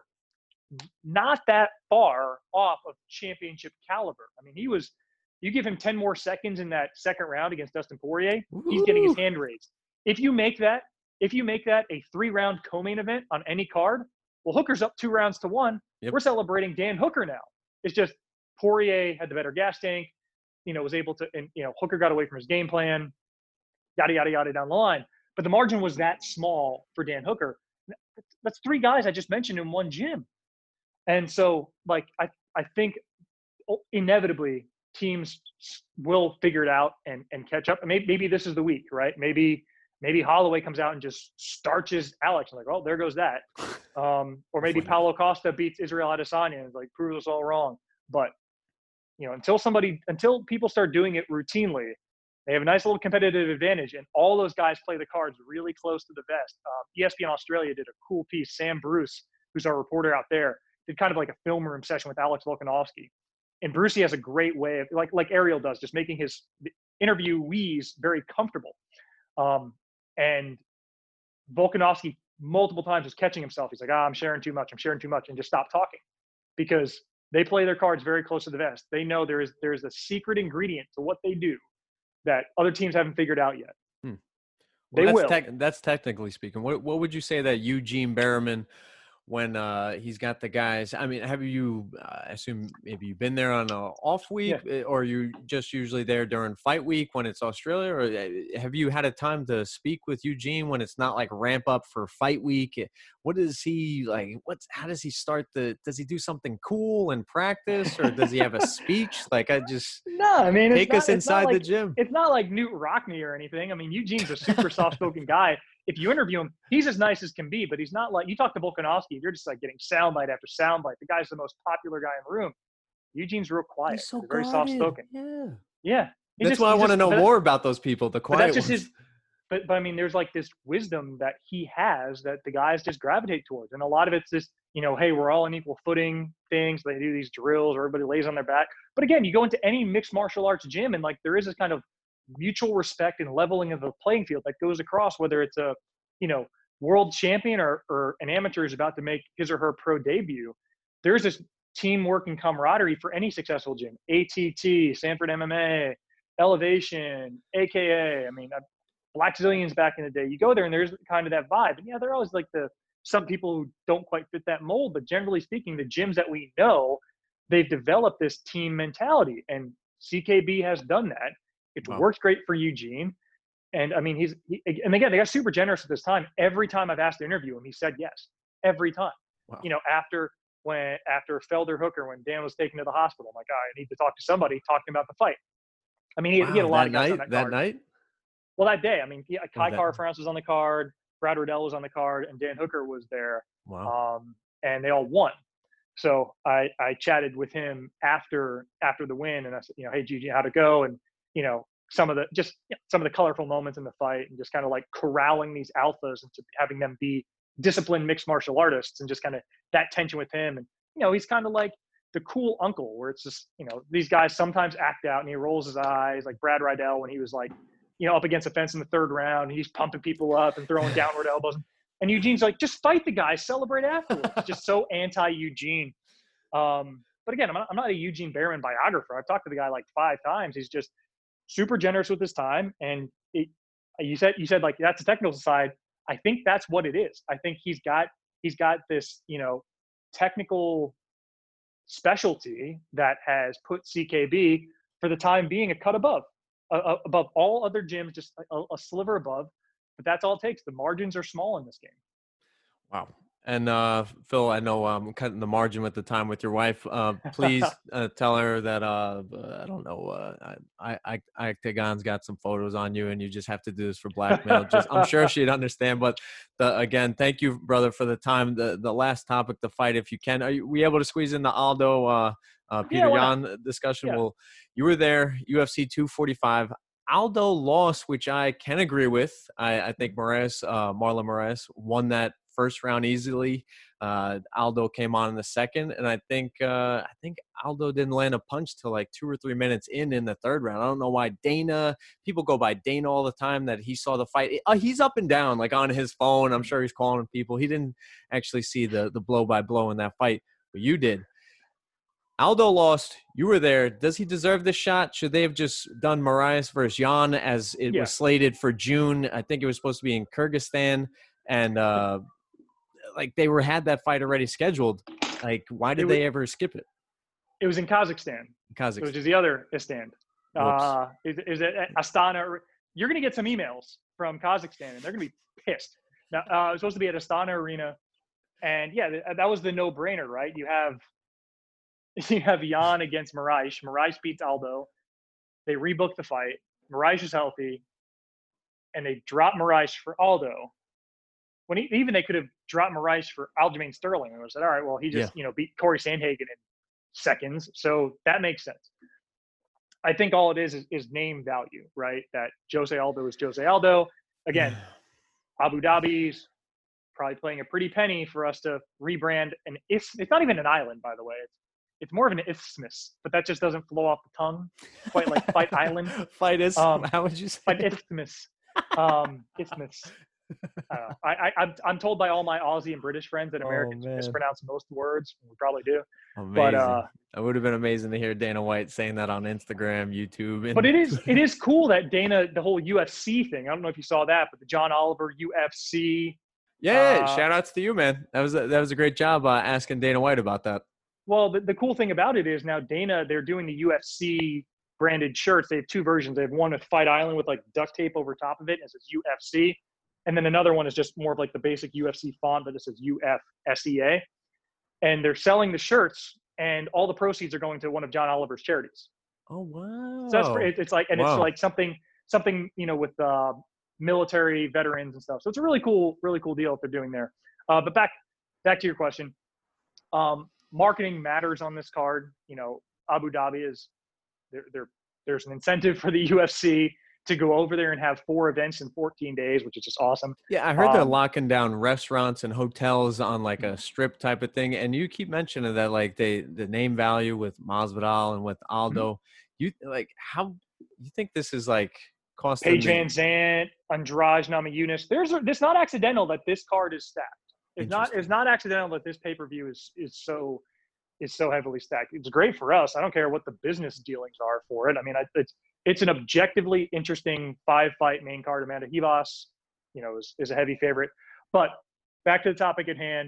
not that far off of championship caliber. I mean, you give him 10 more seconds in that second round against Dustin Poirier, he's getting his hand raised. If you make that a 3-round co-main event on any card, well, Hooker's up 2 rounds to 1. Yep. We're celebrating Dan Hooker now. It's just Poirier had the better gas tank, was able to, and Hooker got away from his game plan. yada, yada, yada down the line. But the margin was that small for Dan Hooker. That's 3 guys I just mentioned in one gym. And so, like, I think inevitably teams will figure it out and catch up. And maybe this is the week, right? Maybe Holloway comes out and just starches Alex. I'm like, oh, there goes that. Or maybe Paulo Costa beats Israel Adesanya and like proves us all wrong. But until people start doing it routinely, they have a nice little competitive advantage, and all those guys play the cards really close to the vest. ESPN Australia did a cool piece. Sam Bruce, who's our reporter out there, did kind of like a film room session with Alex Volkanovski. And Brucey has a great way of, like Ariel does, just making his interviewees very comfortable. And Volkanovski multiple times was catching himself. He's like, I'm sharing too much, and just stop talking, because they play their cards very close to the vest. They know there's a secret ingredient to what they do that other teams haven't figured out yet. Well, they will. That's technically speaking. What would you say that Eugene Berriman, when he's got the guys, I mean, have you, I assume maybe you've been there on an off week, or you just usually there during fight week when it's Australia, or have you had a time to speak with Eugene when it's not like ramp up for fight week? What is he like? How does he start does he do something cool in practice, or does he have a speech? Like, take us inside the gym. It's not like Newt Rockney or anything. I mean, Eugene's a super soft-spoken guy. If you interview him, he's as nice as can be, but he's not like, you talk to Volkanovski, you're just like getting soundbite after soundbite. The guy's the most popular guy in the room. Eugene's real quiet. He's so very soft-spoken. Yeah. That's just, why I want to know more about those people, the quiet that's just ones. But I mean, there's like this wisdom that he has that the guys just gravitate towards. And a lot of it's this, hey, we're all on equal footing things. They do these drills, or everybody lays on their back. But again, you go into any mixed martial arts gym, and like there is this kind of mutual respect and leveling of the playing field that goes across, whether it's a world champion or an amateur who's about to make his or her pro debut. There's this teamwork and camaraderie for any successful gym. ATT, Sanford MMA, Elevation, AKA. I mean, Black Zillions back in the day. You go there and there's kind of that vibe. And yeah, they're always like some people who don't quite fit that mold, but generally speaking, the gyms that we know, they've developed this team mentality, and CKB has done that. It works great for Eugene. And I mean, and again, they got super generous at this time. Every time I've asked to interview him, he said yes. Every time. Wow. After Felder Hooker, when Dan was taken to the hospital, I'm like, I need to talk to somebody, talking about the fight. I mean, he had a lot of guys on that card. That night? Well, that day. I mean, Kai Kara-France was on the card, Brad Riddell was on the card, and Dan Hooker was there. Wow. And they all won. So I chatted with him after the win, and I said, hey, Gigi, how'd it go? And some of the colorful moments in the fight, and just kind of like corralling these alphas into having them be disciplined mixed martial artists, and just kind of that tension with him. And he's kind of like the cool uncle, where it's just these guys sometimes act out and he rolls his eyes, like Brad Riddell when he was like up against the fence in the 3rd round, he's pumping people up and throwing downward elbows, and Eugene's like, just fight the guy, celebrate afterwards. Just so anti-Eugene. But again, I'm not a Eugene Berriman biographer. I've talked to the guy like 5 times. He's just super generous with his time. And you said like, that's the technical side. I think that's what it is. I think he's got this, technical specialty that has put CKB for the time being a cut above all other gyms, just a sliver above. But that's all it takes. The margins are small in this game. Wow. And Phil, I know I'm cutting the margin with the time with your wife. Please tell her that I don't know. Octagon's got some photos on you, and you just have to do this for blackmail. I'm sure she'd understand. But again, thank you, brother, for the time. The last topic, the fight, if you can, are we able to squeeze in the Aldo Peter Yan discussion? Yeah. Well, you were there, UFC 245. Aldo lost, which I can agree with. I think Marlon Moraes won that first round easily. Aldo came on in the second, and I think Aldo didn't land a punch till like 2 or 3 minutes in the 3rd round. I don't know why people go by Dana all the time, that he saw the fight. He's up and down like on his phone. I'm sure he's calling people. He didn't actually see the blow by blow in that fight, but you did. Aldo lost. You were there. Does he deserve this shot? Should they have just done Moraes versus Yan as it was slated for June? I think it was supposed to be in Kyrgyzstan, and they had that fight already scheduled. Like, why did they ever skip it? It was in Kazakhstan. Which is the other Istan. Is it Astana? you're going to get some emails from Kazakhstan, and they're going to be pissed. Now, it was supposed to be at Astana Arena, and yeah, that was the no-brainer, right? You have Jan against Moraes. Moraes beats Aldo. They rebook the fight. Moraes is healthy, and they drop Moraes for Aldo. When even they could have dropped Moraes for Aljamain Sterling, and said, all right, well, he just beat Corey Sandhagen in seconds, so that makes sense. I think all it is name value, right? That Jose Aldo is Jose Aldo. Again, Abu Dhabi's probably playing a pretty penny for us to rebrand. And it's not even an island, by the way. It's more of an isthmus, but that just doesn't flow off the tongue quite like Fight Island. Fight isthmus. How would you say? Fight isthmus. Isthmus. I'm told by all my Aussie and British friends that Americans mispronounce most words. We probably do. Amazing. But it would have been amazing to hear Dana White saying that on Instagram, YouTube. But it is cool that Dana, the whole UFC thing. I don't know if you saw that, but the John Oliver UFC. Yeah, shout outs to you, man. That was a great job asking Dana White about that. Well, the cool thing about it is now Dana, they're doing the UFC branded shirts. They have two versions. They have one with Fight Island with like duct tape over top of it, and it says UFC. And then another one is just more of like the basic UFC font, but it says UFSEA. And they're selling the shirts, and all the proceeds are going to one of John Oliver's charities. Oh, wow. So it's like, and it's like something, with military veterans and stuff. So it's a really cool deal if they're doing there. But back to your question. Marketing matters on this card. Abu Dhabi is there's an incentive for the UFC to go over there and have 4 events in 14 days, which is just awesome. Yeah, I heard they're locking down restaurants and hotels on like a strip type of thing. And you keep mentioning that like the name value with Masvidal and with Aldo. You think this is like costing Paige Van Zandt, Andrade Namajunas. It's not accidental that this card is stacked. It's not accidental that this pay-per-view is so heavily stacked. It's great for us. I don't care what the business dealings are for it. I mean, it's an objectively interesting 5-fight main card. Amanda Ribas, is a heavy favorite. But back to the topic at hand.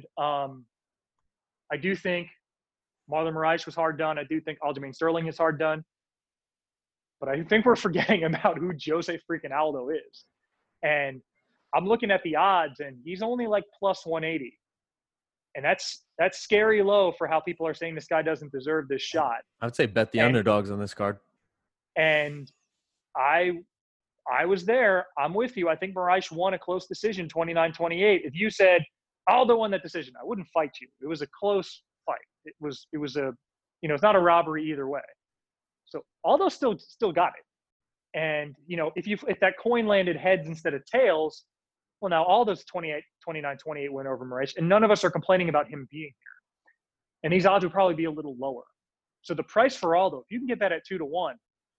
I do think Marlon Moraes was hard done. I do think Aljamain Sterling is hard done. But I think we're forgetting about who Jose freaking Aldo is. And I'm looking at the odds, and he's only like plus 180. And that's scary low for how people are saying this guy doesn't deserve this shot. I would say bet the underdogs on this card. And I was there. I'm with you. I think Moraes won a close decision, 29-28. If you said Aldo won that decision, I wouldn't fight you. It was a close fight. It was it's not a robbery either way. So Aldo still got it. And if that coin landed heads instead of tails, well, now Aldo's 29-28 win over Moraes, and none of us are complaining about him being here. And these odds would probably be a little lower. So the price for Aldo, if you can get that at 2-1,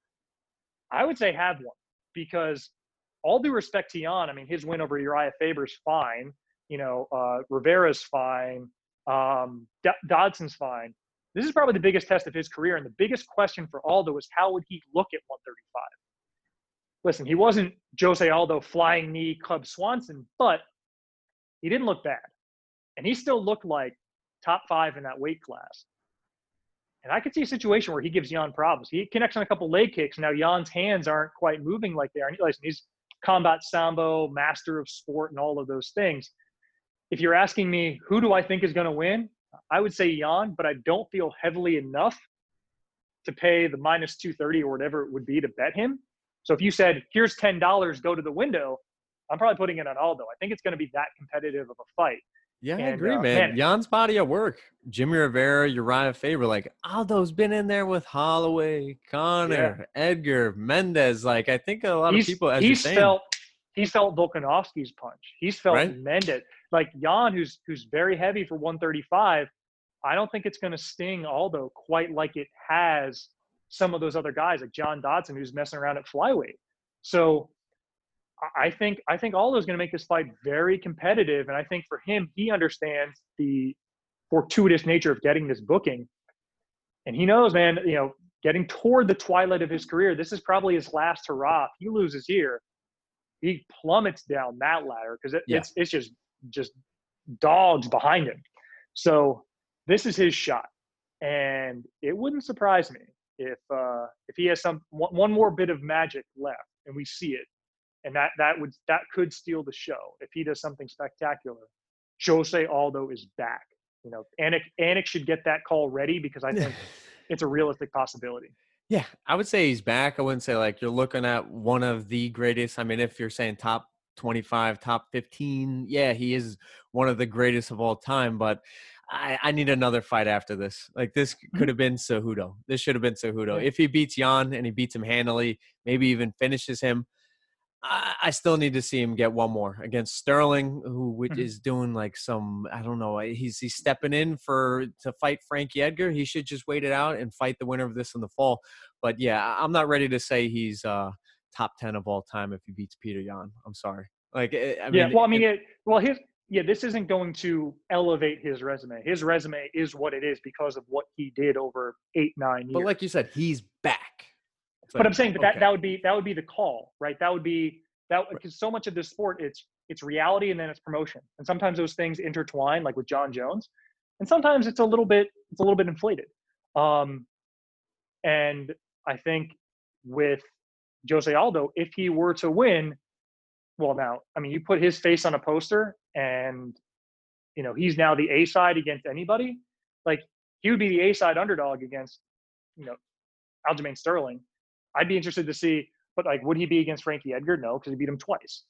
I would say have one, because all due respect to Jan, I mean, his win over Uriah Faber's fine. Rivera's fine. Dodson's fine. This is probably the biggest test of his career. And the biggest question for Aldo is how would he look at 135? Listen, he wasn't Jose Aldo flying knee Cub Swanson, but he didn't look bad. And he still looked like top 5 in that weight class. And I could see a situation where he gives Jan problems. He connects on a couple leg kicks. Now, Jan's hands aren't quite moving like they are. Listen, he's combat sambo, master of sport, and all of those things. If you're asking me, who do I think is going to win? I would say Jan, but I don't feel heavily enough to pay the minus 230 or whatever it would be to bet him. So if you said, here's $10, go to the window, I'm probably putting it on Aldo. I think it's going to be that competitive of a fight. Yeah, I agree, man. Jan's body of work. Jimmy Rivera, Uriah Faber. Like, Aldo's been in there with Holloway, Connor, Edgar, Mendez. Like, I think a lot of people, as he's felt Volkanovski's punch. He's felt Mendez. Like, Jan, who's very heavy for 135, I don't think it's going to sting Aldo quite like it has some of those other guys, like John Dodson, who's messing around at flyweight. So I think Aldo's going to make this fight very competitive. And I think for him, he understands the fortuitous nature of getting this booking. And he knows, man, getting toward the twilight of his career, this is probably his last hurrah. If he loses here, he plummets down that ladder because it's just dogs behind him. So this is his shot. And it wouldn't surprise me if he has one more bit of magic left and we see it. and that could steal the show if he does something spectacular. Jose Aldo is back. You know, Anik should get that call ready because I think it's a realistic possibility. Yeah, I would say he's back. I wouldn't say like you're looking at one of the greatest. I mean, if you're saying top 25, top 15, yeah, he is one of the greatest of all time. But I need another fight after this. Like this could have been Cejudo. This should have been Cejudo. If he beats Jan and he beats him handily, maybe even finishes him, I still need to see him get one more against Sterling, who is doing like some, I don't know, he's stepping in to fight Frankie Edgar. He should just wait it out and fight the winner of this in the fall. But yeah, I'm not ready to say he's top 10 of all time if he beats Peter Yan. I'm sorry. Like, this isn't going to elevate his resume. His resume is what it is because of what he did over 8-9 years. But like you said, he's back. But I'm saying that would be the call, right? That would be because so much of this sport it's reality and then it's promotion, and sometimes those things intertwine, like with John Jones, and sometimes it's a little bit inflated. And I think with Jose Aldo, if he were to win, well, now I mean you put his face on a poster, and you know he's now the A side against anybody. Like he would be the A side underdog against Aljamain Sterling. I'd be interested to see, but like, would he be against Frankie Edgar? No, because he beat him twice.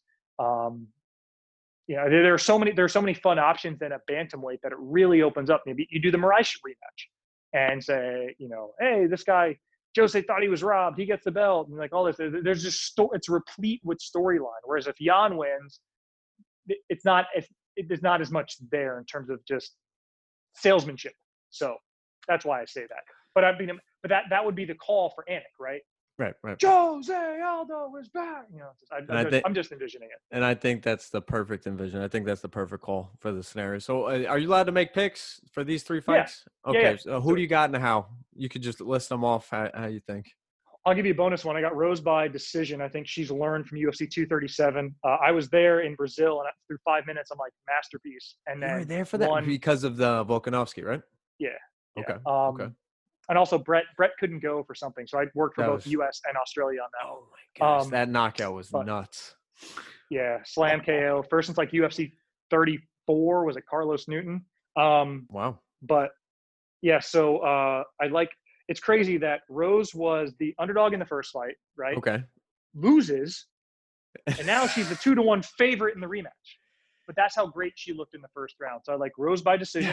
There are so many fun options in a bantamweight that it really opens up. Maybe you do the Moraes rematch and say, hey, this guy Jose thought he was robbed. He gets the belt, and like all this. There's just it's replete with storyline. Whereas if Jan wins, there's not as much there in terms of just salesmanship. So that's why I say that. But that would be the call for Anik, right? Right. Jose Aldo is back. I'm just envisioning it. And I think that's the perfect envision. I think that's the perfect call for the scenario. So are you allowed to make picks for these 3 fights? Yeah. Okay. Yeah. So who do you got and how? You could just list them off how you think. I'll give you a bonus one. I got Rose by decision. I think she's learned from UFC 237. I was there in Brazil, and through 5 minutes, I'm like, masterpiece. And then you were there for that because of the Volkanovski, right? Yeah. Okay. Okay. And also Brett couldn't go for something. So I worked for both US and Australia on that. Oh my gosh. That knockout was nuts. Yeah. Slam KO. First since like UFC 34, was it Carlos Newton? Wow. But yeah, so it's crazy that Rose was the underdog in the first fight, right? Okay. Loses. And now she's the 2-1 favorite in the rematch. But that's how great she looked in the first round. So I like Rose by decision.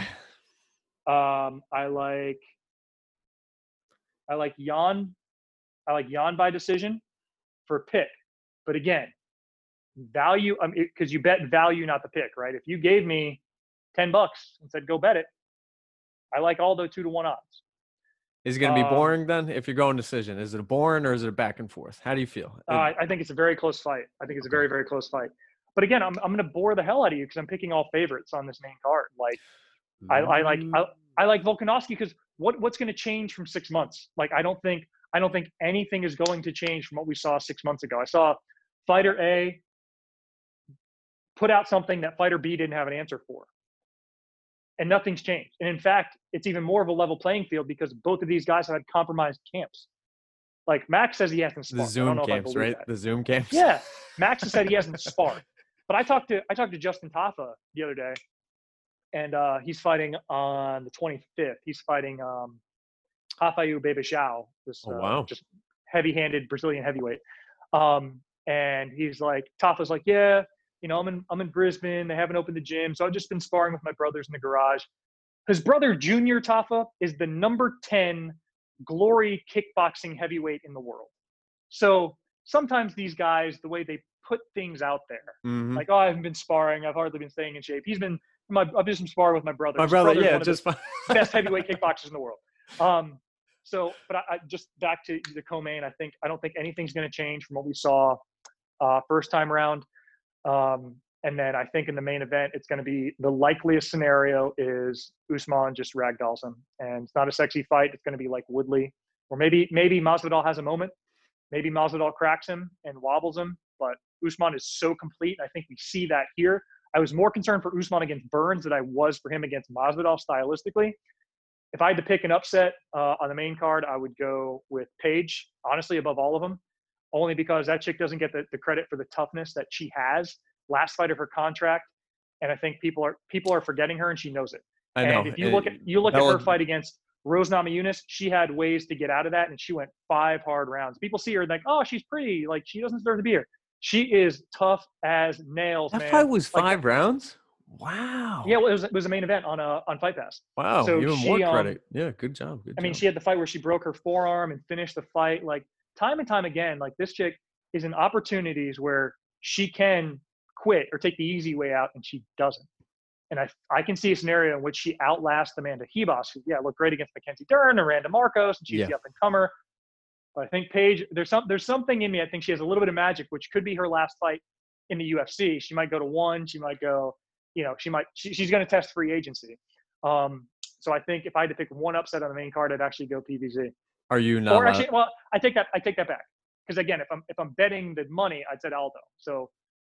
I like Jan by decision for pick. But again, value, because you bet value, not the pick, right? If you gave me $10 and said, go bet it, I like Aldo 2-1 odds. Is it going to be boring then if you're going decision? Is it a boring or is it a back and forth? How do you feel? I think it's a very close fight. I think it's a very, very close fight. But again, I'm going to bore the hell out of you because I'm picking all favorites on this main card. Like, I like Volkanovski because what's going to change from 6 months? Like, I don't think anything is going to change from what we saw 6 months ago. I saw fighter A put out something that fighter B didn't have an answer for, and nothing's changed. And in fact, it's even more of a level playing field because both of these guys have had compromised camps. Like Max says he hasn't sparred. The Zoom camps, right? The Zoom camps. Yeah, Max has said he hasn't sparred. But I talked to Justin Tafa the other day. And he's fighting on the 25th. He's fighting Rafael Bebechao, this just heavy-handed Brazilian heavyweight. And he's like, Tafa's like, yeah, I'm in Brisbane. They haven't opened the gym, so I've just been sparring with my brothers in the garage. His brother Junior Tafa is the number 10 glory kickboxing heavyweight in the world. So sometimes these guys, the way they put things out there, like, I haven't been sparring. I've hardly been staying in shape. I've just been sparring with my brother. My brother, yeah, just best heavyweight kickboxers in the world. But I just back to the co-main. I don't think anything's going to change from what we saw first time around. And then I think in the main event, it's going to be the likeliest scenario is Usman just ragdolls him, and it's not a sexy fight. It's going to be like Woodley, or maybe Masvidal has a moment. Maybe Masvidal cracks him and wobbles him, but Usman is so complete. I think we see that here. I was more concerned for Usman against Burns than I was for him against Masvidal stylistically. If I had to pick an upset on the main card, I would go with Page, honestly, above all of them. only because that chick doesn't get the credit for the toughness that she has. Last fight of her contract, and I think people are forgetting her, and she knows it. I know. And if you look at her fight against Rose Namajunas, she had ways to get out of that, and she went 5 hard rounds. People see her like, oh, she's pretty, like she doesn't deserve to be here. She is tough as nails. That man. fight was like, 5 rounds. Wow. Yeah, well, it was a main event on Fight Pass. Wow. So even she, more credit. Yeah, good job. Good I mean, job. she had the fight where she broke her forearm and finished the fight. Like time and time again, like this chick is in opportunities where she can quit or take the easy way out, and she doesn't. And I can see a scenario in which she outlasts Amanda Hebos, who looked great against Mackenzie Dern and Randa Marcos, and she's the up and comer. But I think Paige, there's something in me. I think she has a little bit of magic, which could be her last fight in the UFC. She might go to 1. She might go, she's going to test free agency. So I think if I had to pick one upset on the main card, I'd actually go PVZ. Are you not? Or actually, well, I take that back. Because again, if I'm betting the money, I'd say Aldo. So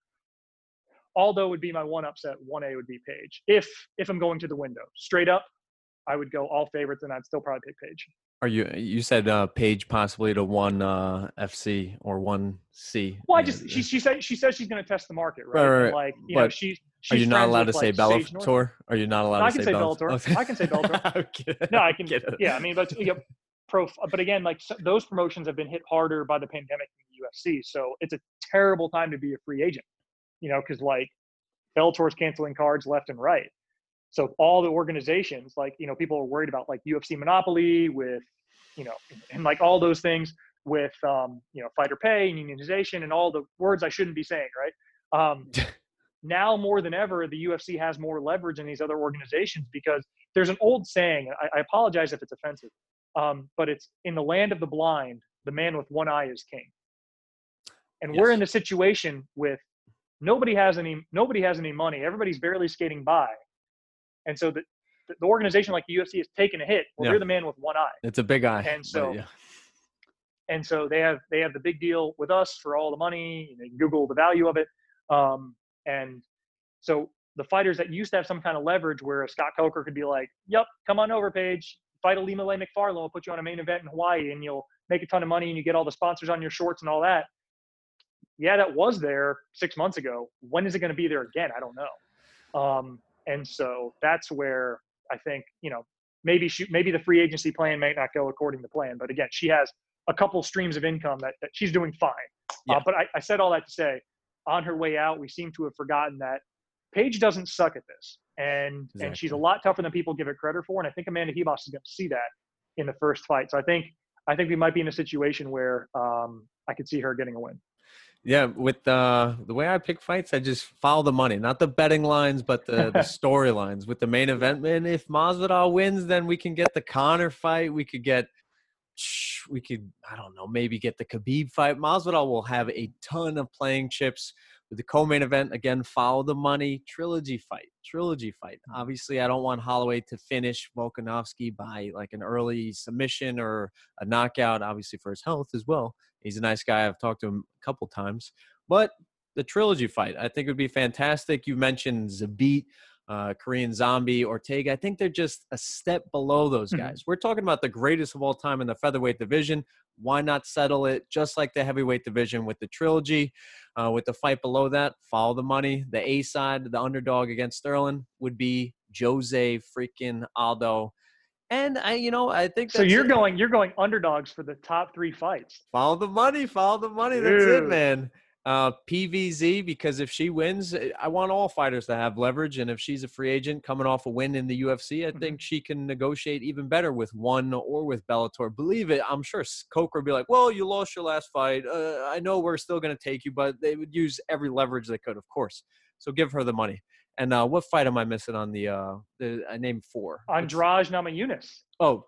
Aldo would be my one upset. 1A would be Paige. If I'm going to the window, straight up, I would go all favorites, and I'd still probably pick Paige. Are you said Paige possibly to 1 FC or 1C? Well, she says she's going to test the market, right? Right. And like but she's are you not allowed to say like Bellator? Are you not allowed to say Bellator? I can say Bellator. Okay. No, I can. Yeah, I mean, but but again, like those promotions have been hit harder by the pandemic than the UFC, so it's a terrible time to be a free agent. Because like Bellator's canceling cards left and right. So all the organizations, like, people are worried about like UFC monopoly with, and like all those things with, fighter pay and unionization and all the words I shouldn't be saying, right? Now more than ever, the UFC has more leverage in these other organizations because there's an old saying, I apologize if it's offensive, but it's in the land of the blind, the man with one eye is king. And we're in the situation with nobody has any money. Everybody's barely skating by. And so the organization like the UFC has taken a hit. Well, they're the man with one eye. It's a big eye. And so, and so they have the big deal with us for all the money. You can Google the value of it. And so the fighters that used to have some kind of leverage where a Scott Coker could be like, yep, come on over, Paige. Fight Alima Lay McFarlane. We'll put you on a main event in Hawaii and you'll make a ton of money and you get all the sponsors on your shorts and all that. Yeah, that was there 6 months ago. When is it going to be there again? I don't know. And so that's where I think, maybe the free agency plan may not go according to plan. But again, she has a couple streams of income that she's doing fine. Yeah. But I said all that to say, on her way out, we seem to have forgotten that Paige doesn't suck at this. And she's a lot tougher than people give her credit for. And I think Amanda Hebos is going to see that in the first fight. So I think we might be in a situation where I could see her getting a win. Yeah, with the way I pick fights, I just follow the money, not the betting lines, but the storylines. With the main event, man, if Masvidal wins, then we can get the Conor fight. We could, I don't know, maybe get the Khabib fight. Masvidal will have a ton of playing chips. With the co-main event, again, follow the money. Trilogy fight. Obviously, I don't want Holloway to finish Volkanovski by like an early submission or a knockout, obviously for his health as well. He's a nice guy. I've talked to him a couple times. But the trilogy fight, I think would be fantastic. You mentioned Zabit, Korean Zombie, Ortega. I think they're just a step below those guys. We're talking about the greatest of all time in the featherweight division. Why not settle it just like the heavyweight division with the trilogy? With the fight below that, follow the money. The A side, the underdog against Sterling, would be Jose freaking Aldo. And I think so. You're going underdogs for the top 3 fights. Follow the money. That's it, man. PVZ, because if she wins, I want all fighters to have leverage. And if she's a free agent coming off a win in the UFC, I think she can negotiate even better with one or with Bellator. Believe it, I'm sure Coker would be like, well, you lost your last fight. I know we're still going to take you, but they would use every leverage they could, of course. So give her the money. And what fight am I missing on I named 4. Andrade Namajunas. Oh,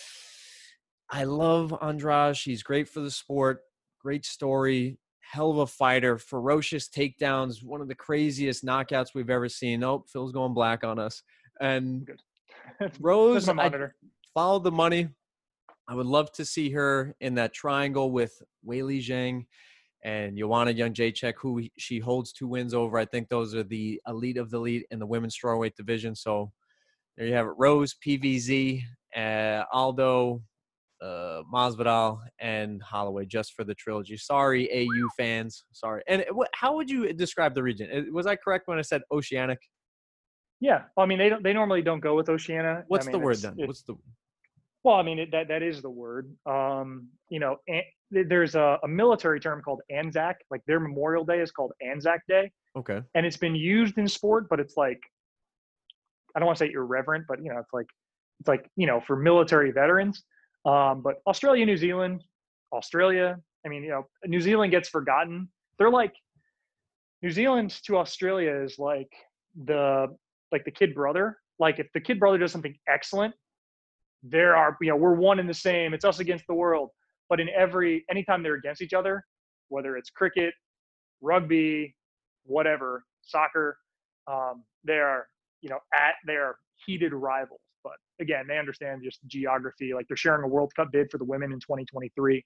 I love Andrade. She's great for the sport. Great story. Hell of a fighter. Ferocious takedowns. One of the craziest knockouts we've ever seen. Oh, Phil's going black on us. And Rose, I follow the money. I would love to see her in that triangle with Weili Zhang and Joanna Jędrzejczyk, who she holds 2 wins over. I think those are the elite of the elite in the women's strawweight division. So there you have it. Rose, PVZ, Aldo, Masvidal and Holloway just for the trilogy. Sorry, AU fans. Sorry. And how would you describe the region? Was I correct when I said oceanic? Yeah, I mean they normally don't go with Oceania. What's I the mean, word then? What's the? Well, I mean that is the word. There's a military term called Anzac. Like their Memorial Day is called Anzac Day, Okay. and it's been used in sport, but it's like I don't want to say irreverent, but it's like for military veterans. But Australia, New Zealand, Australia. I mean, New Zealand gets forgotten. They're like New Zealand to Australia is like the kid brother. Like if the kid brother does something excellent, we're one and the same. It's us against the world. But anytime they're against each other, whether it's cricket, rugby, whatever, soccer, they are heated rivals. But again, they understand just geography. Like they're sharing a World Cup bid for the women in 2023.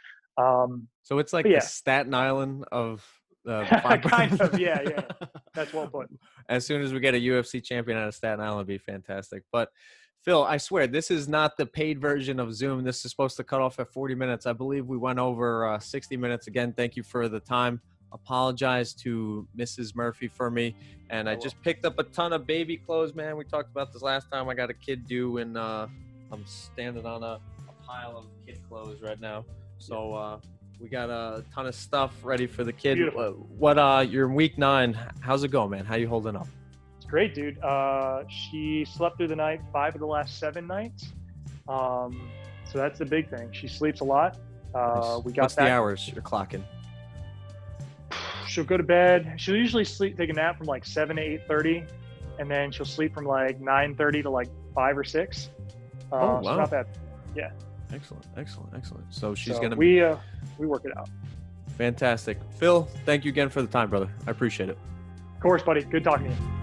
So it's like the Staten Island of kind of, yeah. That's well put. As soon as we get a UFC champion out of Staten Island, it'd be fantastic. But Phil, I swear, this is not the paid version of Zoom. This is supposed to cut off at 40 minutes. I believe we went over 60 minutes. Again, thank you for the time. Apologize to Mrs. Murphy for me. And I just picked up a ton of baby clothes, man. We talked about this last time. I got a kid due, and I'm standing on a pile of kid clothes right now. So we got a ton of stuff ready for the kid. Beautiful. You're in week 9. How's it going, man? How you holding up? It's great, dude. She slept through the night 5 of the last 7 nights. So that's the big thing. She sleeps a lot. Nice. We got What's that. the hours you're clocking? She'll go to bed. She'll usually take a nap from like 7 to 8:30, and then she'll sleep from like 9:30 to like 5 or 6. Wow. So not bad. Yeah. Excellent. So she's gonna. We work it out. Fantastic, Phil. Thank you again for the time, brother. I appreciate it. Of course, buddy. Good talking to you.